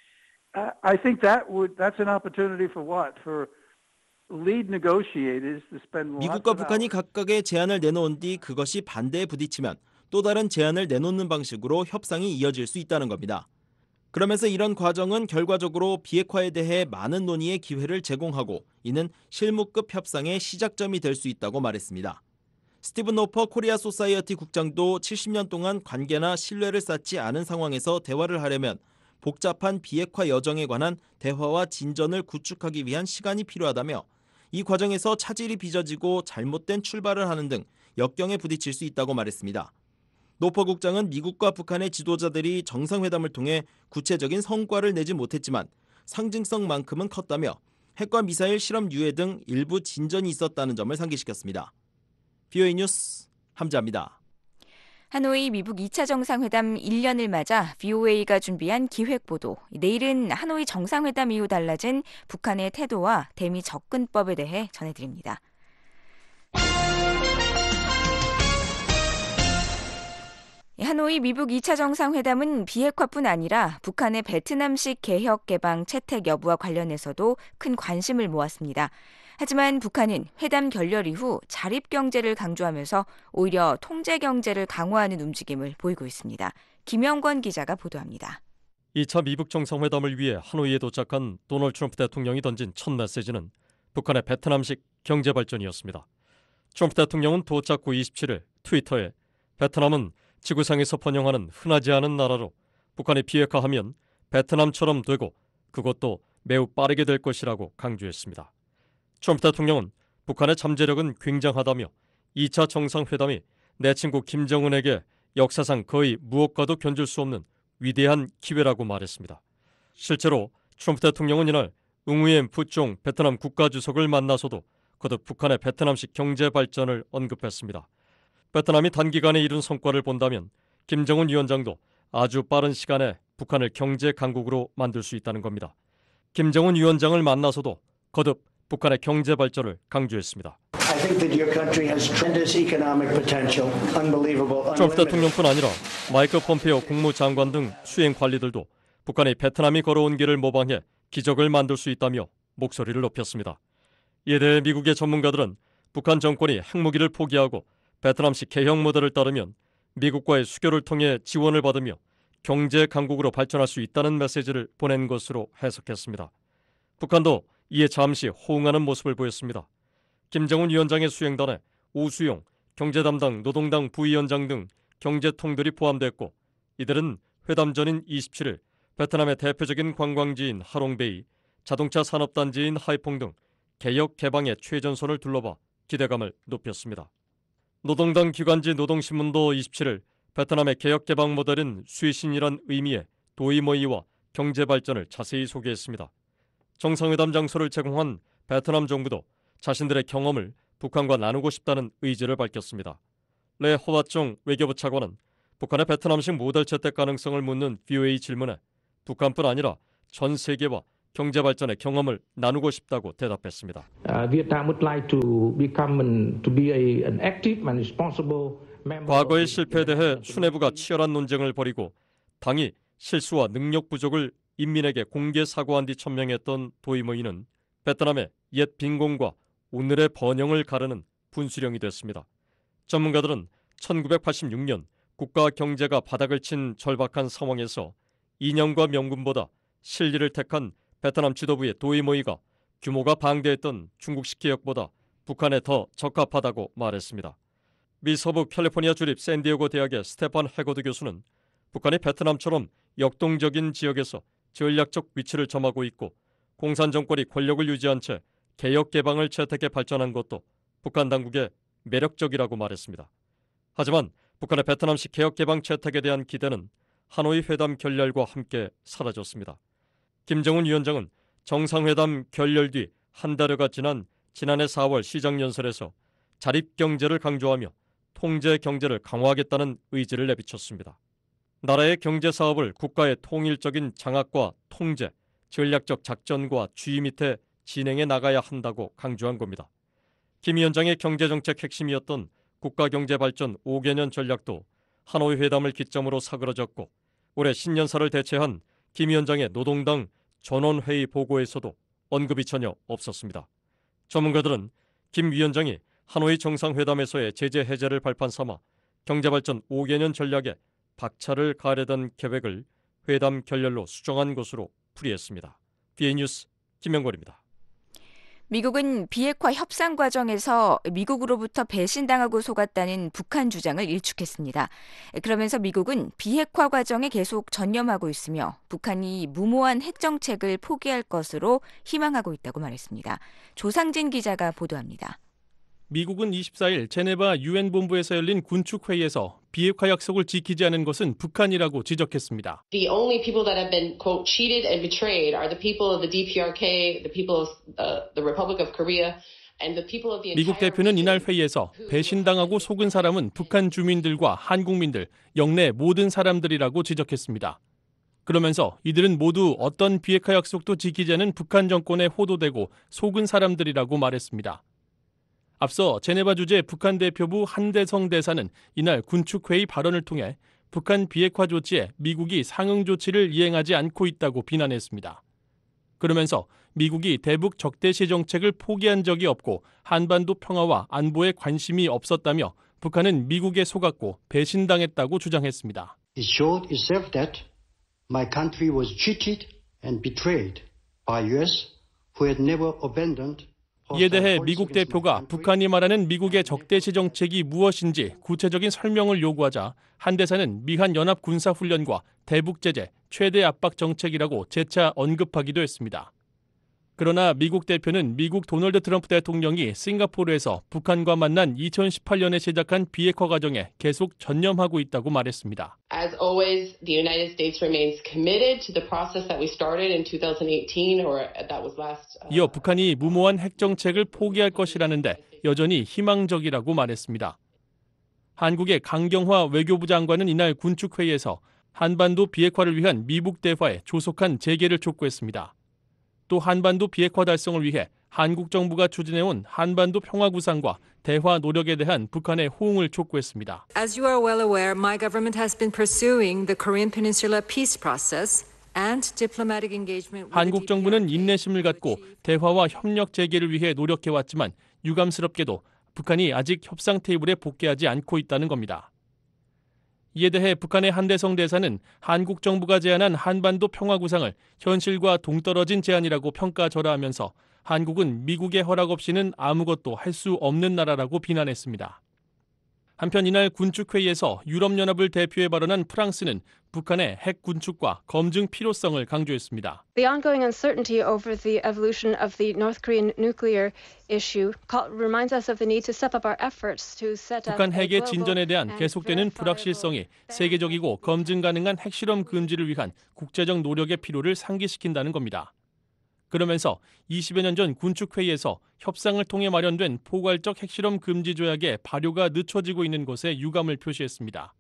I think that would that's an opportunity for what? For lead negotiators to spend lots 미국과 of 북한이 각각의 제안을 내놓은 뒤 그것이 반대에 부딪히면 또 다른 제안을 내놓는 방식으로 협상이 이어질 수 있다는 겁니다. 그러면서 이런 과정은 결과적으로 비핵화에 대해 많은 논의의 기회를 제공하고 이는 실무급 협상의 시작점이 될 수 있다고 말했습니다. 스티븐 노퍼 코리아 소사이어티 국장도 칠십 년 동안 관계나 신뢰를 쌓지 않은 상황에서 대화를 하려면 복잡한 비핵화 여정에 관한 대화와 진전을 구축하기 위한 시간이 필요하다며 이 과정에서 차질이 빚어지고 잘못된 출발을 하는 등 역경에 부딪힐 수 있다고 말했습니다. 노퍼 국장은 미국과 북한의 지도자들이 정상회담을 통해 구체적인 성과를 내지 못했지만 상징성만큼은 컸다며 핵과 미사일 실험 유예 등 일부 진전이 있었다는 점을 상기시켰습니다. 비오에이 뉴스 함자입니다. 하노이 미북 이 차 정상회담 일 년을 맞아 비오에이가 준비한 기획보도. 내일은 하노이 정상회담 이후 달라진 북한의 태도와 대미 접근법에 대해 전해드립니다. 하노이 미북 이 차 정상회담은 비핵화뿐 아니라 북한의 베트남식 개혁 개방 채택 여부와 관련해서도 큰 관심을 모았습니다. 하지만 북한은 회담 결렬 이후 자립 경제를 강조하면서 오히려 통제 경제를 강화하는 움직임을 보이고 있습니다. 김영권 기자가 보도합니다. 이 차 미북 정상회담을 위해 하노이에 도착한 도널드 트럼프 대통령이 던진 첫 메시지는 북한의 베트남식 경제 발전이었습니다. 트럼프 대통령은 도착 후 이십칠 일 트위터에 베트남은 지구상에서 번영하는 흔하지 않은 나라로 북한이 비핵화하면 베트남처럼 되고 그것도 매우 빠르게 될 것이라고 강조했습니다. 트럼프 대통령은 북한의 잠재력은 굉장하다며 이 차 정상회담이 내 친구 김정은에게 역사상 거의 무엇과도 견줄 수 없는 위대한 기회라고 말했습니다. 실제로 트럼프 대통령은 이날 응우옌 푸총 베트남 국가주석을 만나서도 거듭 북한의 베트남식 경제 발전을 언급했습니다. 베트남이 단기간에 이룬 성과를 본다면 김정은 위원장도 아주 빠른 시간에 북한을 경제 강국으로 만들 수 있다는 겁니다. 김정은 위원장을 만나서도 거듭 북한의 경제 발전을 강조했습니다. 트럼프 대통령뿐 아니라 마이크 폼페오 국무장관 등 수행 관리들도 북한이 베트남이 걸어온 길을 모방해 기적을 만들 수 있다며 목소리를 높였습니다. 이에 대해 미국의 전문가들은 북한 정권이 핵무기를 포기하고 베트남식 개혁 모델을 따르면 미국과의 수교를 통해 지원을 받으며 경제 강국으로 발전할 수 있다는 메시지를 보낸 것으로 해석했습니다. 북한도 이에 잠시 호응하는 모습을 보였습니다. 김정은 위원장의 수행단에 오수용 경제담당 노동당 부위원장 등 경제통들이 포함됐고 이들은 회담 전인 이십칠 일 베트남의 대표적인 관광지인 하롱베이, 자동차 산업단지인 하이퐁 등 개혁 개방의 최전선을 둘러봐 기대감을 높였습니다. 노동당 기관지 노동신문도 이십칠 일 베트남의 개혁 개방 모델인 수이신이란 의미의 도이모이와 경제 발전을 자세히 소개했습니다. 정상회담 장소를 제공한 베트남 정부도 자신들의 경험을 북한과 나누고 싶다는 의지를 밝혔습니다. 레 호와총 외교부 차관은 북한의 베트남식 모델 채택 가능성을 묻는 브이오에이 질문에 북한뿐 아니라 전 세계와 경제 발전의 경험을 나누고 싶다고 대답했습니다. 과거의 실패에 대해 수뇌부가 치열한 논쟁을 벌이고 당이 실수와 능력 부족을 인민에게 공개 사과한 뒤 천명했던 도이모이는 베트남의 옛 빈곤과 오늘의 번영을 가르는 분수령이 됐습니다. 전문가들은 천구백팔십육 년 국가 경제가 바닥을 친 절박한 상황에서 이념과 명분보다 실리를 택한 베트남 지도부의 도이모이가 규모가 방대했던 중국식 개혁보다 북한에 더 적합하다고 말했습니다. 미 서부 캘리포니아 주립 샌디에고 대학의 스테판 해거드 교수는 북한이 베트남처럼 역동적인 지역에서 전략적 위치를 점하고 있고 공산 정권이 권력을 유지한 채 개혁 개방을 채택해 발전한 것도 북한 당국의 매력적이라고 말했습니다. 하지만 북한의 베트남식 개혁 개방 채택에 대한 기대는 하노이 회담 결렬과 함께 사라졌습니다. 김정은 위원장은 정상회담 결렬 뒤 한 달여가 지난 지난해 사월 시정연설에서 자립 경제를 강조하며 통제 경제를 강화하겠다는 의지를 내비쳤습니다. 나라의 경제 사업을 국가의 통일적인 장악과 통제, 전략적 작전과 주의 밑에 진행해 나가야 한다고 강조한 겁니다. 김 위원장의 경제정책 핵심이었던 국가경제발전 오 개년 전략도 하노이 회담을 기점으로 사그러졌고 올해 신년사를 대체한 김 위원장의 노동당 전원회의 보고에서도 언급이 전혀 없었습니다. 전문가들은 김 위원장이 하노이 정상회담에서의 제재 해제를 발판 삼아 경제발전 오 개년 전략에 박차를 가하려던 계획을 회담 결렬로 수정한 것으로 풀이했습니다. 비에이 뉴스 김영걸입니다. 미국은 비핵화 협상 과정에서 미국으로부터 배신당하고 속았다는 북한 주장을 일축했습니다. 그러면서 미국은 비핵화 과정에 계속 전념하고 있으며 북한이 무모한 핵 정책을 포기할 것으로 희망하고 있다고 말했습니다. 조상진 기자가 보도합니다. 미국은 이십사 일 제네바 유엔 본부에서 열린 군축회의에서 비핵화 약속을 지키지 않은 것은 북한이라고 지적했습니다. The only people that have been quote cheated and betrayed are the people of the 디피아르케이, the people of uh, the Republic of Korea, and the people of the 미국 대표는 이날 회의에서 배신당하고 속은 사람은 북한 주민들과 한국민들, 영내 모든 사람들이라고 지적했습니다. 그러면서 이들은 모두 어떤 비핵화 약속도 지키지 않은 북한 정권에 호도되고 속은 사람들이라고 말했습니다. 앞서 제네바 주재 북한 대표부 한대성 대사는 이날 군축회의 발언을 통해 북한 비핵화 조치에 미국이 상응 조치를 이행하지 않고 있다고 비난했습니다. 그러면서 미국이 대북 적대시 정책을 포기한 적이 없고 한반도 평화와 안보에 관심이 없었다며 북한은 미국에 속았고 배신당했다고 주장했습니다. It showed itself that my country was cheated and betrayed by U S, who had never abandoned. 이에 대해 미국 대표가 북한이 말하는 미국의 적대시 정책이 무엇인지 구체적인 설명을 요구하자 한 대사는 미한 연합 군사훈련과 대북 제재, 최대 압박 정책이라고 재차 언급하기도 했습니다. 그러나 미국 대표는 미국 도널드 트럼프 대통령이 싱가포르에서 북한과 만난 이천십팔 년에 시작한 비핵화 과정에 계속 전념하고 있다고 말했습니다. As always, the United States remains committed to the process that we started in twenty eighteen, or that was last. Uh... 이어 북한이 무모한 핵 정책을 포기할 것이라는데 여전히 희망적이라고 말했습니다. 한국의 강경화 외교부 장관은 이날 군축회의에서 한반도 비핵화를 위한 미북 대화에 조속한 재개를 촉구했습니다. 또 한반도 비핵화 달성을 위해 한국 정부가 추진해온 한반도 평화 구상과 대화 노력에 대한 북한의 호응을 촉구했습니다. As you are well aware, my government has been pursuing the Korean Peninsula peace process and diplomatic engagement. 한국 정부는 인내심을 갖고 대화와 협력 재개를 위해 노력해왔지만 유감스럽게도 북한이 아직 협상 테이블에 복귀하지 않고 있다는 겁니다. 이에 대해 북한의 한대성 대사는 한국 정부가 제안한 한반도 평화 구상을 현실과 동떨어진 제안이라고 평가절하하면서 한국은 미국의 허락 없이는 아무것도 할 수 없는 나라라고 비난했습니다. 한편 이날 군축회의에서 유럽연합을 대표해 발언한 프랑스는 북한의 핵 군축과 검증 필요성을 강조했습니다. The ongoing uncertainty over the evolution of the North Korean nuclear issue reminds us of the need to step up our efforts to set up. 북한 핵의 진전에 대한 계속되는 불확실성이 세계적이고 검증 가능한 핵실험 금지를 위한 국제적 노력의 필요를 상기시킨다는 겁니다. 그러면서 이십여 년 전 군축회의에서 협상을 통해 마련된 포괄적 핵실험 금지 조약의 발효가 늦춰지고 있는 것에 유감을 표시했습니다.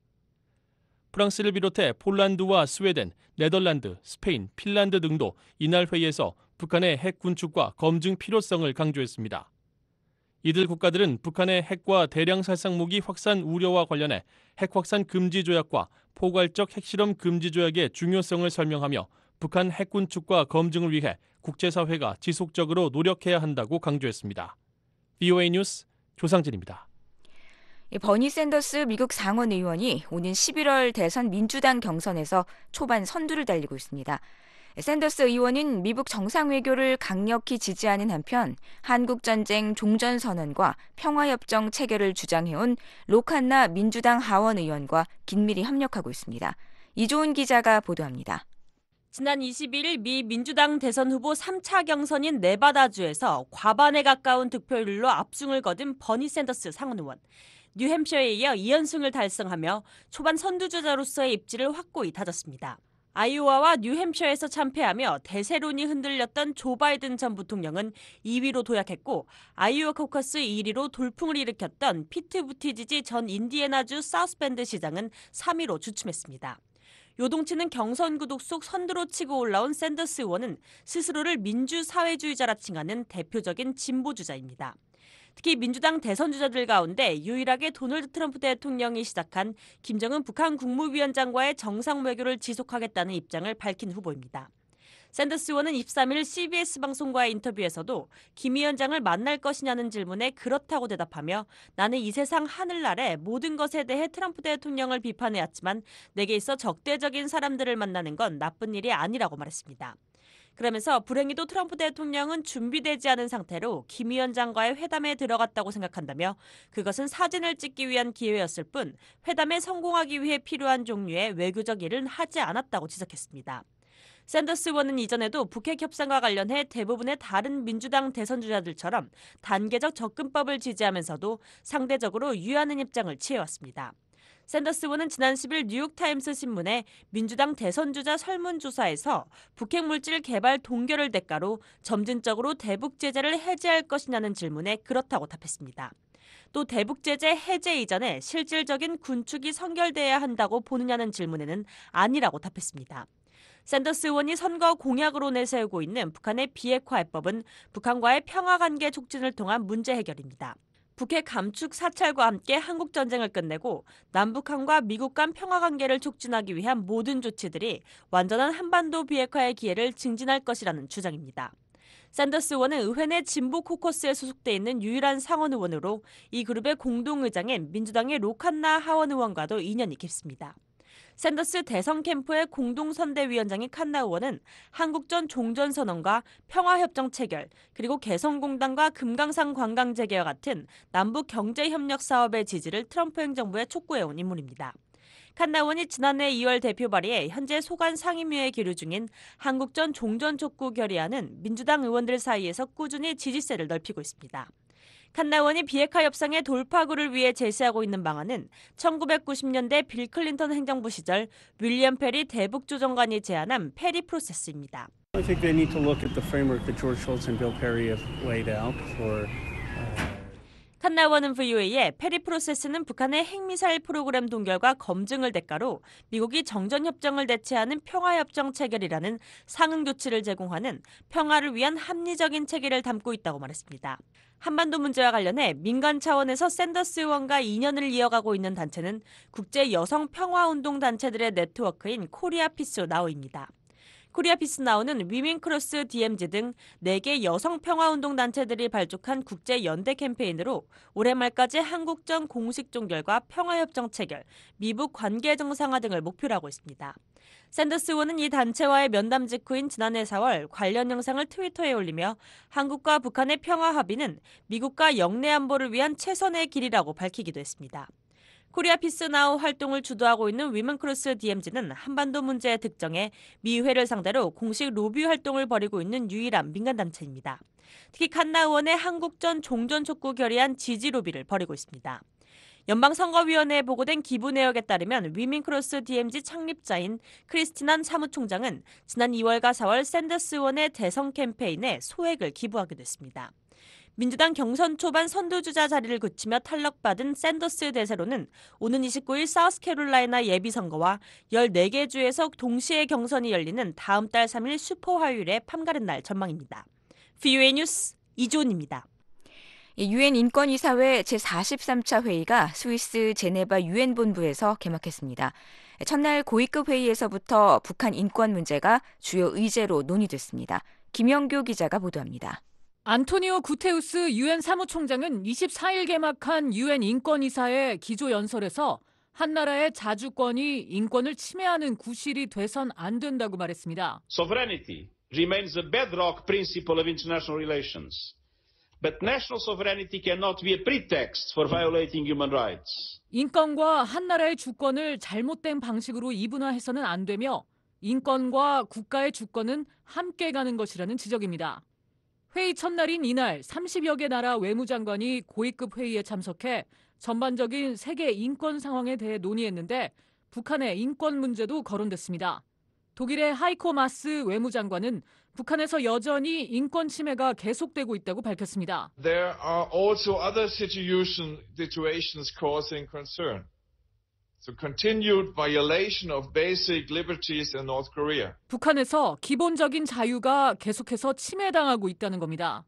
프랑스를 비롯해 폴란드와 스웨덴, 네덜란드, 스페인, 핀란드 등도 이날 회의에서 북한의 핵 군축과 검증 필요성을 강조했습니다. 이들 국가들은 북한의 핵과 대량 살상 무기 확산 우려와 관련해 핵 확산 금지 조약과 포괄적 핵실험 금지 조약의 중요성을 설명하며 북한 핵 군축과 검증을 위해 국제사회가 지속적으로 노력해야 한다고 강조했습니다. 브이오에이 뉴스 조상진입니다. 버니 샌더스 미국 상원 의원이 오는 십일월 대선 민주당 경선에서 초반 선두를 달리고 있습니다. 샌더스 의원은 미국 정상외교를 강력히 지지하는 한편 한국전쟁 종전선언과 평화협정 체결을 주장해온 로칸나 민주당 하원 의원과 긴밀히 협력하고 있습니다. 이조은 기자가 보도합니다. 지난 이십일 일 미 민주당 대선 후보 삼 차 경선인 네바다주에서 과반에 가까운 득표율로 압승을 거둔 버니 샌더스 상원 의원. 뉴햄셔에 이어 이 연승을 달성하며 초반 선두주자로서의 입지를 확고히 다졌습니다. 아이오와와 뉴햄셔에서 참패하며 대세론이 흔들렸던 조 바이든 전 부통령은 이 위로 도약했고 아이오와 코커스 일 위로 돌풍을 일으켰던 피트 부티지지 전 인디애나주 사우스밴드 시장은 삼 위로 주춤했습니다. 요동치는 경선 구독 속 선두로 치고 올라온 샌더스 의원은 스스로를 민주사회주의자라 칭하는 대표적인 진보주자입니다. 특히 민주당 대선 주자들 가운데 유일하게 도널드 트럼프 대통령이 시작한 김정은 북한 국무위원장과의 정상 외교를 지속하겠다는 입장을 밝힌 후보입니다. 샌더스 의원은 이십삼 일 씨비에스 방송과의 인터뷰에서도 김 위원장을 만날 것이냐는 질문에 그렇다고 대답하며 나는 이 세상 하늘 아래 모든 것에 대해 트럼프 대통령을 비판해왔지만 내게 있어 적대적인 사람들을 만나는 건 나쁜 일이 아니라고 말했습니다. 그러면서 불행히도 트럼프 대통령은 준비되지 않은 상태로 김 위원장과의 회담에 들어갔다고 생각한다며 그것은 사진을 찍기 위한 기회였을 뿐 회담에 성공하기 위해 필요한 종류의 외교적 일은 하지 않았다고 지적했습니다. 샌더스 의원은 이전에도 북핵 협상과 관련해 대부분의 다른 민주당 대선 주자들처럼 단계적 접근법을 지지하면서도 상대적으로 유하는 입장을 취해왔습니다. 샌더스 의원은 지난 십 일 뉴욕타임스 신문에 민주당 대선주자 설문조사에서 북핵 물질 개발 동결을 대가로 점진적으로 대북 제재를 해제할 것이냐는 질문에 그렇다고 답했습니다. 또 대북 제재 해제 이전에 실질적인 군축이 선결돼야 한다고 보느냐는 질문에는 아니라고 답했습니다. 샌더스 의원이 선거 공약으로 내세우고 있는 북한의 비핵화 해법은 북한과의 평화관계 촉진을 통한 문제 해결입니다. 북핵 감축 사찰과 함께 한국 전쟁을 끝내고 남북한과 미국 간 평화 관계를 촉진하기 위한 모든 조치들이 완전한 한반도 비핵화의 기회를 증진할 것이라는 주장입니다. 샌더스 의원은 의회 내 진보 코커스에 소속돼 있는 유일한 상원 의원으로 이 그룹의 공동의장인 민주당의 로칸나 하원 의원과도 인연이 깊습니다. 샌더스 대선 캠프의 공동선대위원장인 칸나 의원은 한국전 종전선언과 평화협정 체결, 그리고 개성공단과 금강산 관광 재개와 같은 남북 경제협력 사업의 지지를 트럼프 행정부에 촉구해온 인물입니다. 칸나 의원이 지난해 이월 대표 발의해 현재 소관 상임위에 기류 중인 한국전 종전 촉구 결의안은 민주당 의원들 사이에서 꾸준히 지지세를 넓히고 있습니다. 칸나 의원이 비핵화 협상의 돌파구를 위해 제시하고 있는 방안은 천구백구십 년대 빌 클린턴 행정부 시절 윌리엄 페리 대북조정관이 제안한 페리 프로세스입니다. I think they need to look at the framework that George Shultz and Bill Perry have laid out for 칸나 의원은 브이오에이에 페리 프로세스는 북한의 핵미사일 프로그램 동결과 검증을 대가로 미국이 정전협정을 대체하는 평화협정 체결이라는 상응 조치를 제공하는 평화를 위한 합리적인 체계를 담고 있다고 말했습니다. 한반도 문제와 관련해 민간 차원에서 샌더스 의원과 인연을 이어가고 있는 단체는 국제 여성 평화운동 단체들의 네트워크인 코리아 피스 나우입니다. 코리아 피스 나우는 위민크로스 디엠지 등 네 개 여성 평화운동 단체들이 발족한 국제 연대 캠페인으로 올해 말까지 한국전 공식 종결과 평화협정 체결, 미북 관계 정상화 등을 목표로 하고 있습니다. 샌더스 의원은 이 단체와의 면담 직후인 지난해 사월 관련 영상을 트위터에 올리며 한국과 북한의 평화 합의는 미국과 영내 안보를 위한 최선의 길이라고 밝히기도 했습니다. 코리아 피스 나우 활동을 주도하고 있는 위먼크로스 디엠지는 한반도 문제의 특정에 미 의회를 상대로 공식 로비 활동을 벌이고 있는 유일한 민간단체입니다. 특히 칸나 의원의 한국전 종전 촉구 결의안 지지 로비를 벌이고 있습니다. 연방선거위원회에 보고된 기부 내역에 따르면 위민크로스 디엠지 창립자인 크리스티난 사무총장은 지난 이월과 사월 샌더스 의원의 대선 캠페인에 소액을 기부하기도 했습니다. 민주당 경선 초반 선두주자 자리를 굳히며 탈락받은 샌더스 대세로는 오는 이십구일 사우스캐롤라이나 예비선거와 열네 개 주에서 동시에 경선이 열리는 다음 달 삼일 슈퍼화요일의 팜가른 날 전망입니다. 브이오에이 뉴스 이주은입니다. 유엔 인권이사회 제사십삼 차 회의가 스위스 제네바 유엔 본부에서 개막했습니다. 첫날 고위급 회의에서부터 북한 인권 문제가 주요 의제로 논의됐습니다. 김영교 기자가 보도합니다. 안토니오 구테우스 유엔 사무총장은 이십사일 개막한 유엔 인권이사회 기조연설에서 한 나라의 자주권이 인권을 침해하는 구실이 돼선 안 된다고 말했습니다. Sovereignty remains a bedrock principle of international relations. But national sovereignty cannot be a pretext for violating human rights. 인권과 한 나라의 주권을 잘못된 방식으로 이분화해서는 안 되며 인권과 국가의 주권은 함께 가는 것이라는 지적입니다. 회의 첫날인 이날 삼십여 개 나라 외무장관이 고위급 회의에 참석해 전반적인 세계 인권 상황에 대해 논의했는데 북한의 인권 문제도 거론됐습니다. 독일의 하이코 마스 외무장관은 북한에서 여전히 인권 침해가 계속되고 있다고 밝혔습니다. There are also other situation, situations causing concern. So continued violation of basic liberties in North Korea. 북한에서 기본적인 자유가 계속해서 침해당하고 있다는 겁니다.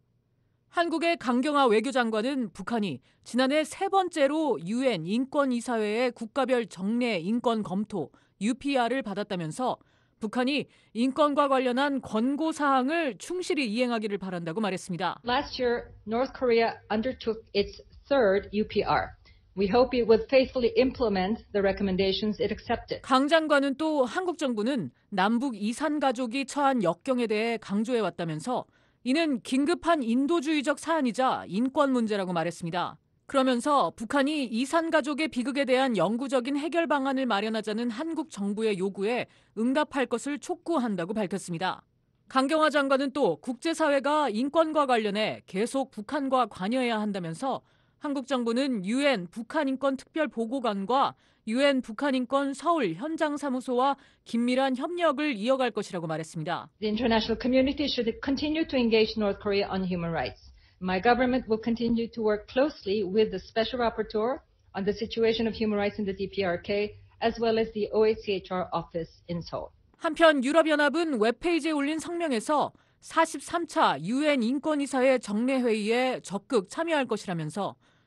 한국의 강경화 외교장관은 북한이 지난해 세 번째로 유엔 인권이사회의 국가별 정례 인권 검토 유피알을 받았다면서 북한이 인권과 관련한 권고 사항을 충실히 이행하기를 바란다고 말했습니다. Last year, North Korea undertook its third 유피알. We hope it would faithfully implement the recommendations it accepted. 강 장관은 또 한국 정부는 남북 이산 가족이 처한 역경에 대해 강조해 왔다면서 이는 긴급한 인도주의적 사안이자 인권 문제라고 말했습니다. 그러면서 북한이 이산 가족의 비극에 대한 영구적인 해결 방안을 마련하자는 한국 정부의 요구에 응답할 것을 촉구한다고 밝혔습니다. 강경화 장관은 또 국제사회가 인권과 관련해 계속 북한과 관여해야 한다면서 한국 정부는 유엔 북한인권 특별보고관과 유엔 북한인권 서울 현장사무소와 긴밀한 협력을 이어갈 것이라고 말했습니다. The international community should continue to engage North Korea on human rights. My government will continue to work closely with the Special Rapporteur on the situation of human rights in the 디피아르케이 as well as the 오에이치에이치알 office in Seoul. 한편 유럽연합은 웹페이지에 올린 성명에서 사십삼 차 유엔 인권이사회 정례회의에 적극 참여할 것이라면서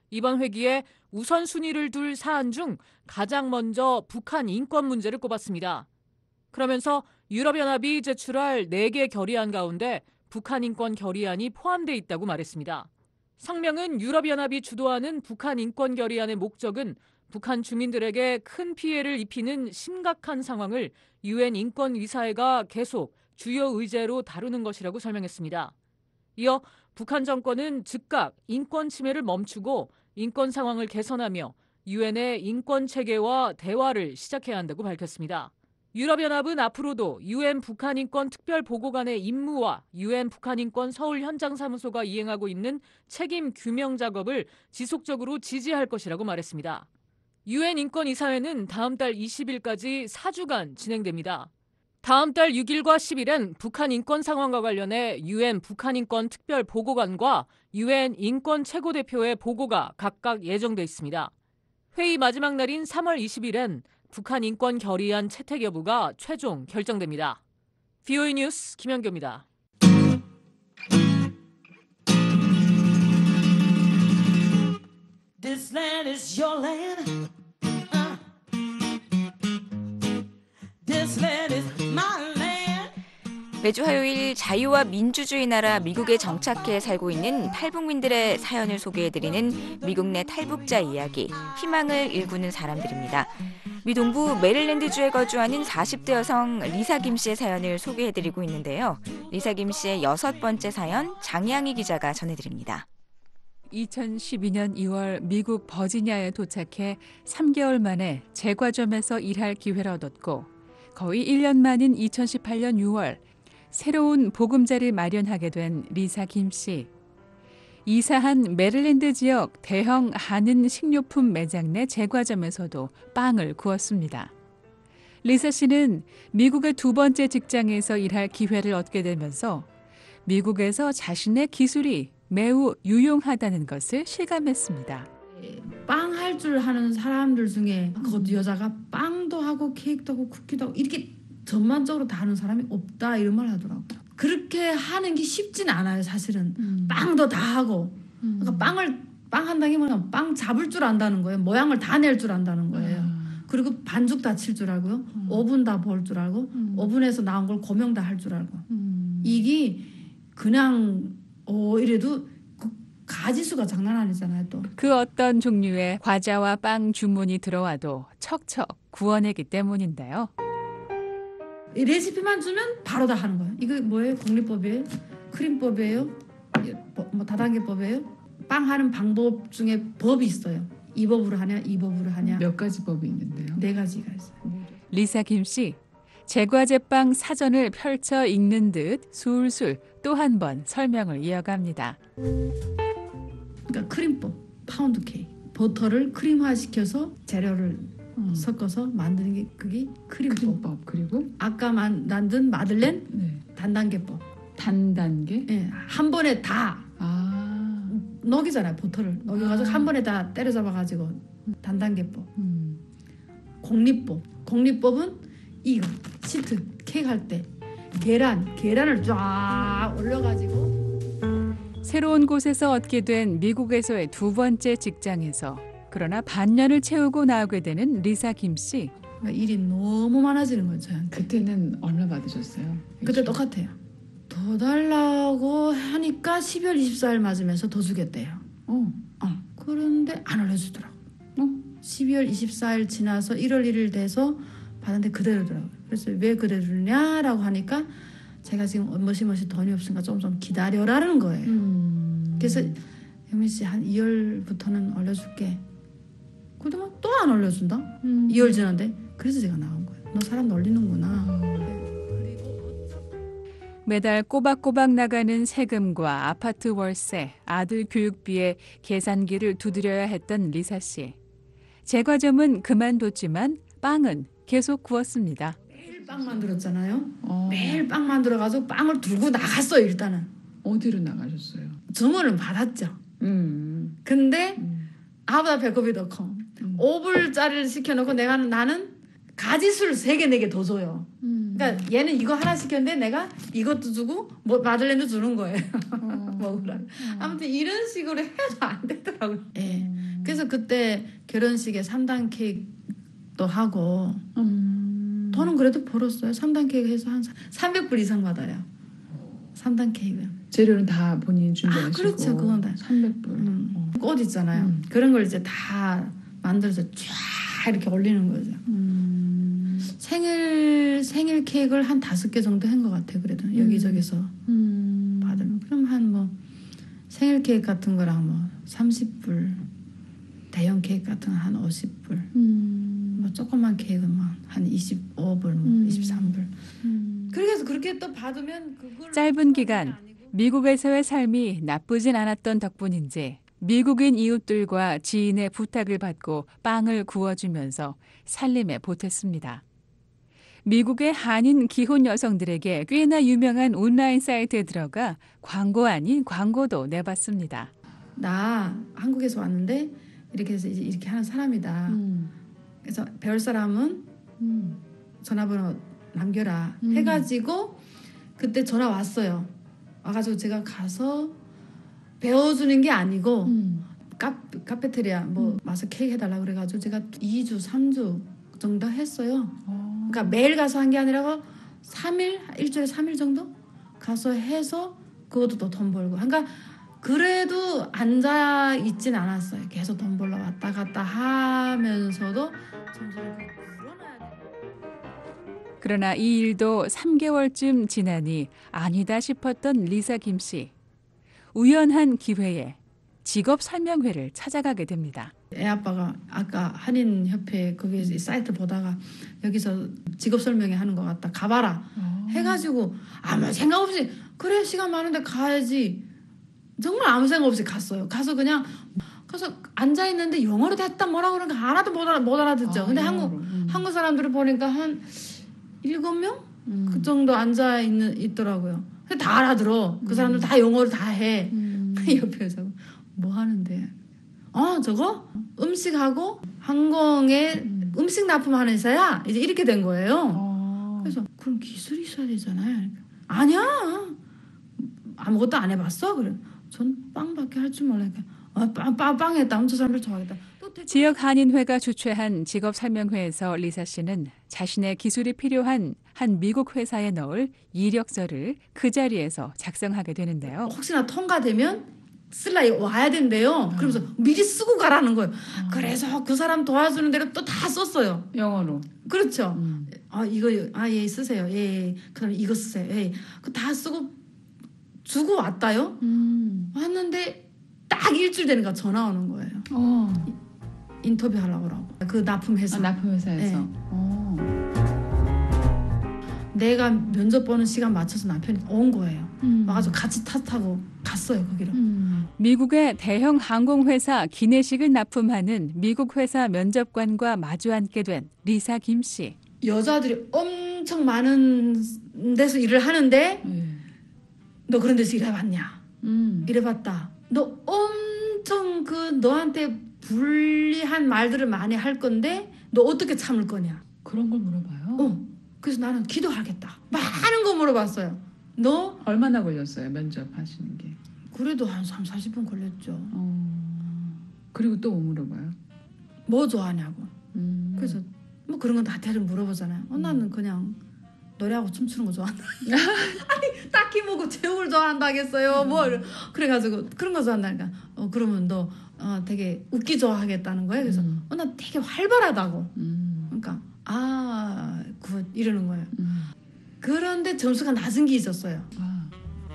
이번 회기에 우선순위를 둘 사안 중 가장 먼저 북한 인권 문제를 꼽았습니다. 그러면서 유럽연합이 제출할 네 개 결의안 가운데 북한 인권 결의안이 포함돼 있다고 말했습니다. 성명은 유럽연합이 주도하는 북한 인권 결의안의 목적은 북한 주민들에게 큰 피해를 입히는 심각한 상황을 유엔 인권이사회가 계속 주요 의제로 다루는 것이라고 설명했습니다. 이어 북한 정권은 즉각 인권 침해를 멈추고 인권 상황을 개선하며 유엔의 인권 체계와 대화를 시작해야 한다고 밝혔습니다. 유럽연합은 앞으로도 유엔 북한인권 특별보고관의 임무와 유엔 북한인권 서울 현장사무소가 이행하고 있는 책임 규명 작업을 지속적으로 지지할 것이라고 말했습니다. 유엔 인권이사회는 다음 달 이십 일까지 사 주간 진행됩니다. 다음 달 육 일과 십 일엔 북한 인권 상황과 관련해 유엔 북한인권 특별보고관과 유엔 인권 최고대표의 보고가 각각 예정돼 있습니다. 회의 마지막 날인 삼월 이십 일엔 북한 인권 결의안 채택 여부가 최종 결정됩니다. 브이오에이 뉴스 김현교입니다. This land is your land. Uh. This land is my land. 매주 화요일 자유와 민주주의 나라 미국에 정착해 살고 있는 탈북민들의 사연을 소개해드리는 미국 내 탈북자 이야기, 희망을 일구는 사람들입니다. 미 동부 메릴랜드주에 거주하는 사십 대 여성 리사 김 씨의 사연을 소개해드리고 있는데요. 리사 김 씨의 여섯 번째 사연, 장양희 기자가 전해드립니다. 이천십이 년 이월 미국 버지니아에 도착해 삼 개월 만에 제과점에서 일할 기회를 얻었고 거의 일 년 만인 이천십팔 년 유월 새로운 보금자리를 마련하게 된 리사 김 씨. 이사한 메릴랜드 지역 대형 한인 식료품 매장 내 제과점에서도 빵을 구웠습니다. 리사 씨는 미국의 두 번째 직장에서 일할 기회를 얻게 되면서 미국에서 자신의 기술이 매우 유용하다는 것을 실감했습니다. 빵 할 줄 하는 사람들 중에 그 여자가 빵도 하고 케이크도 하고 쿠키도 하고 이렇게 전반적으로 다 하는 사람이 없다 이런 말 하더라고요. 그렇게 하는 게 쉽진 않아요, 사실은. 음. 빵도 다 하고. 음. 그러니까 빵을 빵 한다는 게 빵 잡을 줄 안다는 거예요. 모양을 다 낼 줄 안다는 거예요. 음. 그리고 반죽 다 칠 줄 알고요. 음. 오븐 다 볼 줄 알고. 음. 오븐에서 나온 걸 고명 다 할 줄 알고. 음. 이게 그냥 어 이래도 그 가지수가 장난 아니잖아요, 또. 그 어떤 종류의 과자와 빵 주문이 들어와도 척척 구워내기 때문인데요. 이 레시피만 주면 바로 다 하는 거예요. 이거 뭐예요? 공리법이에요? 크림법이에요? 뭐 다단계법이에요? 빵 하는 방법 중에 법이 있어요. 이 법으로 하냐, 이 법으로 하냐. 몇 가지 법이 있는데요? 네 가지가 있어요. 리사 김 씨, 제과제빵 사전을 펼쳐 읽는 듯 술술 또 한 번 설명을 이어갑니다. 그러니까 크림법, 파운드 케이크. 버터를 크림화시켜서 재료를 음. 섞어서 만드는 게 그게 크림법. 크림법. 그리고 아까 만, 만든 마들렌 네. 단단계법. 단단계? 네, 한 번에 다 아. 녹이잖아요. 버터를 녹여가지고 아. 한 번에 다 때려잡아가지고 단단계법. 음. 공리법. 공리법은 이거 시트 케이크 할 때 계란 계란을 쫙 올려가지고. 새로운 곳에서 얻게 된 미국에서의 두 번째 직장에서 그러나 반년을 채우고 나오게 되는 리사 김 씨. 일이 너무 많아지는 거죠. 저한테. 그때는 얼마 받으셨어요? 그때 똑같아요. 더 달라고 하니까 십이월 이십사일 맞으면서 더 주겠대요. 어. 어. 그런데 안 올려주더라고. 어? 십이월 이십사일 지나서 일월 일일 돼서 받았는데 그대로더라고요. 그래서 왜 그대로냐라고 하니까 제가 지금 머시머시 돈이 없으니까 좀 좀 기다려라는 거예요. 음. 그래서 영민 씨 한 이월부터는 올려줄게. 근데 뭐 또 안 올려준다? 음. 이월 지났는데. 그래서 제가 나온 거예요. 너 사람 놀리는구나. 음. 매달 꼬박꼬박 나가는 세금과 아파트 월세, 아들 교육비에 계산기를 두드려야 했던 리사 씨. 제과점은 그만뒀지만 빵은 계속 구웠습니다. 매일 빵 만들었잖아요. 어. 매일 빵 만들어가지고 빵을 들고 나갔어요. 일단은. 어디로 나가셨어요? 주문을 받았죠. 음. 근데 음. 아보다 배꼽이 더 커. 음. 오 불짜리를 시켜놓고 내가 나는 가지수를 세 개, 네 개 더 줘요. 음. 그러니까 얘는 이거 하나 시켰는데 내가 이것도 주고 뭐 마들렌도 주는 거예요. 어. 먹으라고. 음. 아무튼 이런 식으로 해도 안 되더라고요. 예. 음. 그래서 그때 결혼식에 삼 단 케이크도 하고 음. 돈은 그래도 벌었어요. 삼 단 케이크 해서 한 삼백 불 이상 받아요. 삼 단 케이크. 재료는 다 본인이 준비하시고. 아, 그렇죠. 그건 다. 삼백 불. 음. 어. 꽃 있잖아요. 음. 그런 걸 이제 다 만들어서 쫙 이렇게 올리는 거죠. 음. 생일 생일 케이크를 한 다섯 개 정도 한 것 같아요. 그래도 음. 여기저기서 음. 받으면 그럼 한 뭐 생일 케이크 같은 거랑 뭐 삼십 불, 대형 케이크 같은 거 한 오십 불, 음. 뭐 조그만 케이크 뭐 한 이십오 불, 뭐 음. 이십삼 불. 음. 그렇게 해서 그렇게 또 받으면 그걸 짧은 기간 미국에서의 삶이 나쁘진 않았던 덕분인지 미국인 이웃들과 지인의 부탁을 받고 빵을 구워주면서 살림에 보탰습니다. 미국의 한인 기혼 여성들에게 꽤나 유명한 온라인 사이트에 들어가 광고 아닌 광고도 내봤습니다. 나 한국에서 왔는데 이렇게 해서 이제 이렇게 하는 사람이다. 음. 그래서 배울 사람은 음. 전화번호 남겨라 음. 해가지고 그때 전화 왔어요. 와가지고 제가 가서 배워주는 게 아니고 음. 카, 카페테리아 뭐 와서 케이크 해달라 그래가지고 제가 이 주, 삼 주 정도 했어요. 어. 그러니까 매일 가서 한 게 아니라 삼 일, 일주일에 삼 일 정도 가서 해서 그것도 또 돈 벌고. 그러니까 그래도 앉아 있진 않았어요. 계속 돈 벌러 왔다 갔다 하면서도 그러나 이 일도 삼 개월쯤 지나니 아니다 싶었던 리사 김 씨. 우연한 기회에 직업 설명회를 찾아가게 됩니다. 애 아빠가 아까 한인협회 거기 사이트 보다가 여기서 직업 설명회 하는 것 같다. 가봐라. 어. 해가지고 아무 생각 없이 그래 시간 많은데 가야지. 정말 아무 생각 없이 갔어요. 가서 그냥 가서 앉아 있는데 영어로 됐다 뭐라 그러니까 하나도 못, 알아, 못 알아듣죠. 아, 근데 영어로. 한국 음. 한국 사람들을 보니까 한 일곱 명? 음. 그 정도 앉아 있는 있더라고요. 근데 다 알아들어. 그 사람들 다 영어를 다 해. 음. 옆에서 뭐 하는데? 어 저거 음식하고 항공에 음. 음식 납품하는 회사야. 이제 이렇게 된 거예요. 어. 그래서 그럼 기술이 있어야 되잖아요. 아니야. 아무것도 안 해봤어? 그래. 전 빵밖에 할 줄 몰라니까. 아, 빵, 빵, 빵 했다. 엄청 사람들 좋아하겠다. 지역 한인회가 주최한 직업 설명회에서 리사 씨는 자신의 기술이 필요한 한 미국 회사에 넣을 이력서를 그 자리에서 작성하게 되는데요. 혹시나 통과되면 쓸라 와야 된대요. 그러면서 미리 쓰고 가라는 거예요. 그래서 그 사람 도와주는 대로 또 다 썼어요. 영어로. 그렇죠. 음. 아 이거 아 예 쓰세요. 예, 예. 그다음 이거 쓰세요. 예. 그 다 쓰고 주고 왔다요. 음. 왔는데 딱 일주일 되니까 전화 오는 거예요. 어. 인터뷰 하려고 그러고. 그 납품 회사. 아, 납품 회사에서. 네. 어. 내가 면접 보는 시간 맞춰서 남편이 온 거예요. 음. 와가지고 같이 타 타고 갔어요 거기로. 음. 미국의 대형 항공회사 기내식을 납품하는 미국 회사 면접관과 마주 앉게 된 리사 김 씨. 여자들이 엄청 많은 데서 일을 하는데 네. 너 그런 데서 일해봤냐? 음. 일해봤다. 너 엄청 그 너한테 불리한 말들을 많이 할 건데 너 어떻게 참을 거냐? 그런 걸 물어봐요. 어. 그래서 나는 기도하겠다. 많은 거 물어봤어요. 너 얼마나 걸렸어요 면접 하시는 게? 그래도 한 삼, 사십 분 걸렸죠. 어. 그리고 또 뭐 물어봐요? 뭐 좋아하냐고. 음. 그래서 뭐 그런 건 다 대략 물어보잖아요. 어, 나는 그냥 노래하고 춤추는 거 좋아한다. 아니 딱히 뭐고 제목을 좋아한다겠어요. 음. 뭘 그래가지고 그런 거 좋아한다니까. 어 그러면 너 어, 되게 웃기 좋아하겠다는 거예요. 그래서 음. 어, 나 되게 활발하다고. 음. 그러니까 아, 굿 이러는 거예요. 음. 그런데 점수가 낮은 게 있었어요. 아.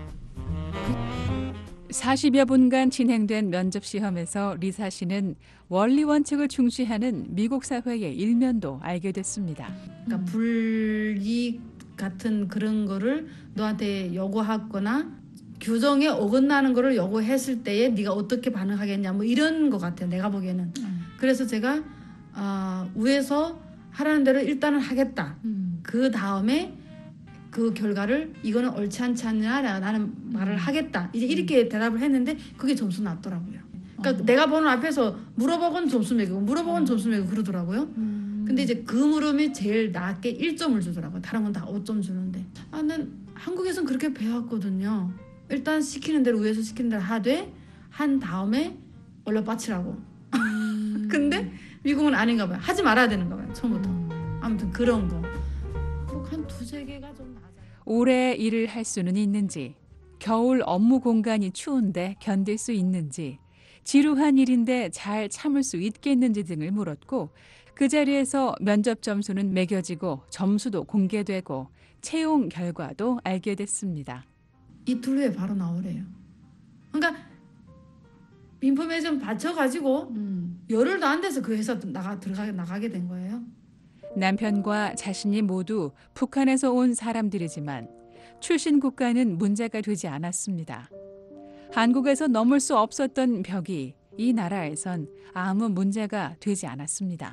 사십여 분간 진행된 면접 시험에서 리사 씨는 원리 원칙을 중시하는 미국 사회의 일면도 알게 됐습니다. 그러니까 음. 불이익 같은 그런 거를 너한테 요구하거나 규정에 어긋나는 거를 요구했을 때에 네가 어떻게 반응하겠냐 뭐 이런 것 같아요. 내가 보기에는. 음. 그래서 제가 어, 위에서 하라는 대로 일단은 하겠다. 음. 그 다음에 그 결과를 이거는 옳지 않지 않냐 나는 말을 음. 하겠다. 이제 이렇게 대답을 했는데 그게 점수 낮더라고요. 그러니까 어. 내가 보는 앞에서 물어보건 점수 매기고 물어보건 점수 매기고 그러더라고요. 음. 근데 이제 그 물음이 제일 낮게 일 점을 주더라고요. 다른 건 다 오 점 주는데. 아, 난 한국에선 그렇게 배웠거든요. 일단 시키는 대로 위에서 시키는 대로 하되 한 다음에 얼른 빠치라고. 음. 근데 미국은 아닌가 봐요. 하지 말아야 되는가 봐요. 처음부터. 아무튼 그런 거. 꼭 한 두세 개가 좀 낮아요. 오래 일을 할 수는 있는지, 겨울 업무 공간이 추운데 견딜 수 있는지, 지루한 일인데 잘 참을 수 있겠는지 등을 물었고 그 자리에서 면접 점수는 매겨지고 점수도 공개되고 채용 결과도 알게 됐습니다. 이틀 후에 바로 나오래요. 그러니까 인포메이션 받쳐가지고 음. 열흘도 안 돼서 그 회사 나가 들어가 나가게 된 거예요. 남편과 자신이 모두 북한에서 온 사람들이지만 출신 국가는 문제가 되지 않았습니다. 한국에서 넘을 수 없었던 벽이 이 나라에선 아무 문제가 되지 않았습니다.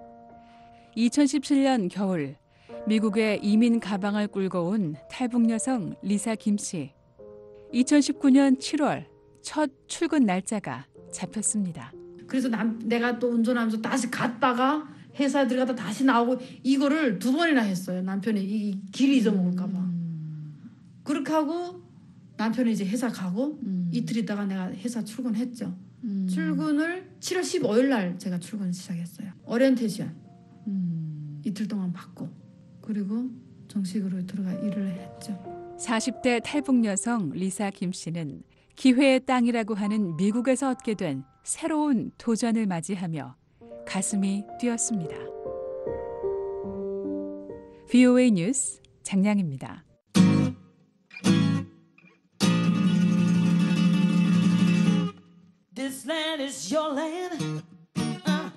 이천십칠 년 겨울 미국에 이민 가방을 끌고 온 탈북 여성 리사 김 씨. 이천십구 년 칠월 첫 출근 날짜가 잡혔습니다. 그래서 남, 내가 또 운전하면서 다시 갔다가 회사에 들어가다 다시 나오고 이거를 두 번이나 했어요. 남편이 이 길 잊어먹을까 봐. 음. 그렇게 하고 남편이 이제 회사 가고 음. 이틀 있다가 내가 회사 출근했죠. 음. 출근을 칠월 십오일 날 제가 출근 시작했어요. 오리엔테이션 음. 이틀 동안 받고 그리고 정식으로 들어가 일을 했죠. 사십 대 탈북 여성 리사 김 씨는 기회의 땅이라고 하는 미국에서 얻게 된 새로운 도전을 맞이하며 가슴이 뛰었습니다. 브이오에이 뉴스 장량입니다. This land is your land. Uh.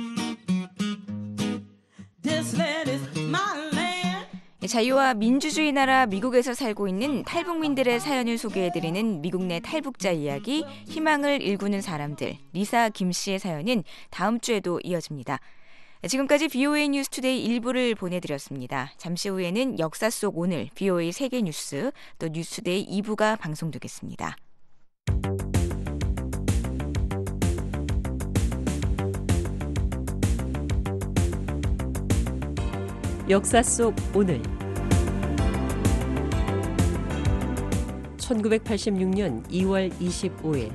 This land is my land. 자유와 민주주의 나라 미국에서 살고 있는 탈북민들의 사연을 소개해드리는 미국 내 탈북자 이야기, 희망을 일구는 사람들, 리사 김 씨의 사연은 다음 주에도 이어집니다. 지금까지 브이오에이 뉴스 투데이 일부를 보내드렸습니다. 잠시 후에는 역사 속 오늘 브이오에이 세계 뉴스, 또 뉴스 투데이 이 부가 방송되겠습니다. 역사 속 오늘 천구백팔십육 년 이월 이십오일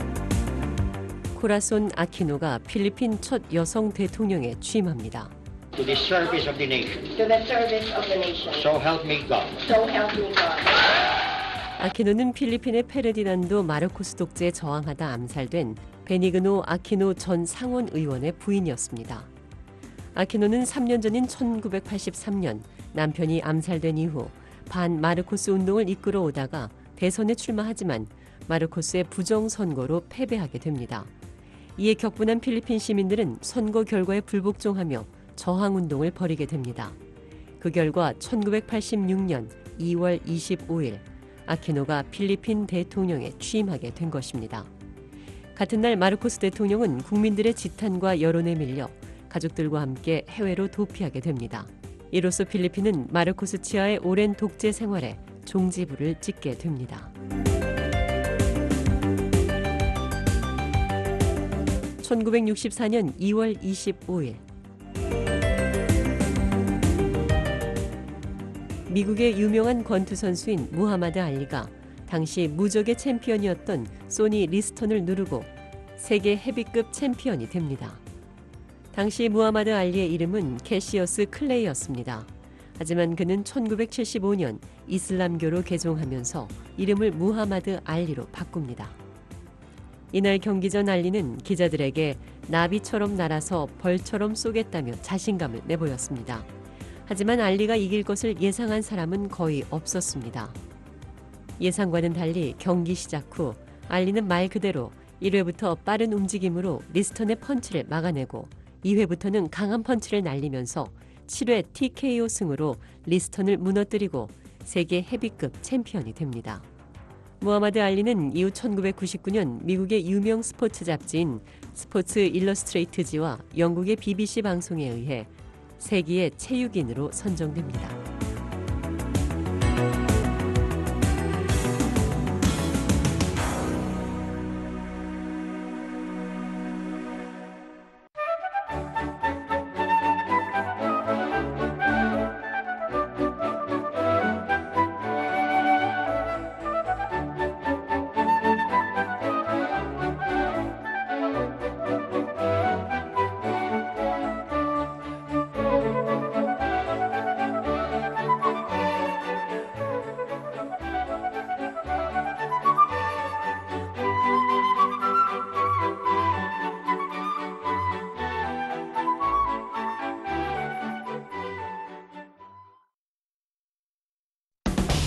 코라손 아키노가 필리핀 첫 여성 대통령에 취임합니다. To the service of the nation. To the service of the nation. So help me God. So help me God. 아키노는 필리핀의 페르디난도 마르코스 독재에 저항하다 암살된 베니그노 아키노 전 상원 의원의 부인이었습니다. 아키노는 삼 년 전인 천구백팔십삼 년 남편이 암살된 이후 반 마르코스 운동을 이끌어 오다가 대선에 출마하지만 마르코스의 부정선거로 패배하게 됩니다. 이에 격분한 필리핀 시민들은 선거 결과에 불복종하며 저항운동을 벌이게 됩니다. 그 결과 천구백팔십육 년 이월 이십오일 아키노가 필리핀 대통령에 취임하게 된 것입니다. 같은 날 마르코스 대통령은 국민들의 지탄과 여론에 밀려 가족들과 함께 해외로 도피하게 됩니다. 이로써 필리핀은 마르코스 치하의 오랜 독재 생활에 종지부를 찍게 됩니다. 천구백육십사 년 이월 이십오일 미국의 유명한 권투 선수인 무하마드 알리가 당시 무적의 챔피언이었던 소니 리스턴을 누르고 세계 헤비급 챔피언이 됩니다. 당시 무하마드 알리의 이름은 캐시어스 클레이였습니다. 하지만 그는 천구백칠십오 년 이슬람교로 개종하면서 이름을 무하마드 알리로 바꿉니다. 이날 경기 전 알리는 기자들에게 나비처럼 날아서 벌처럼 쏘겠다며 자신감을 내보였습니다. 하지만 알리가 이길 것을 예상한 사람은 거의 없었습니다. 예상과는 달리 경기 시작 후 알리는 말 그대로 일 회부터 빠른 움직임으로 리스턴의 펀치를 막아내고 이 회부터는 강한 펀치를 날리면서 칠 회 티케이오 승으로 리스턴을 무너뜨리고 세계 헤비급 챔피언이 됩니다. 무하마드 알리는 이후 천구백구십구 년 미국의 유명 스포츠 잡지인 스포츠 일러스트레이트지와 영국의 비비씨 방송에 의해 세계의 체육인으로 선정됩니다.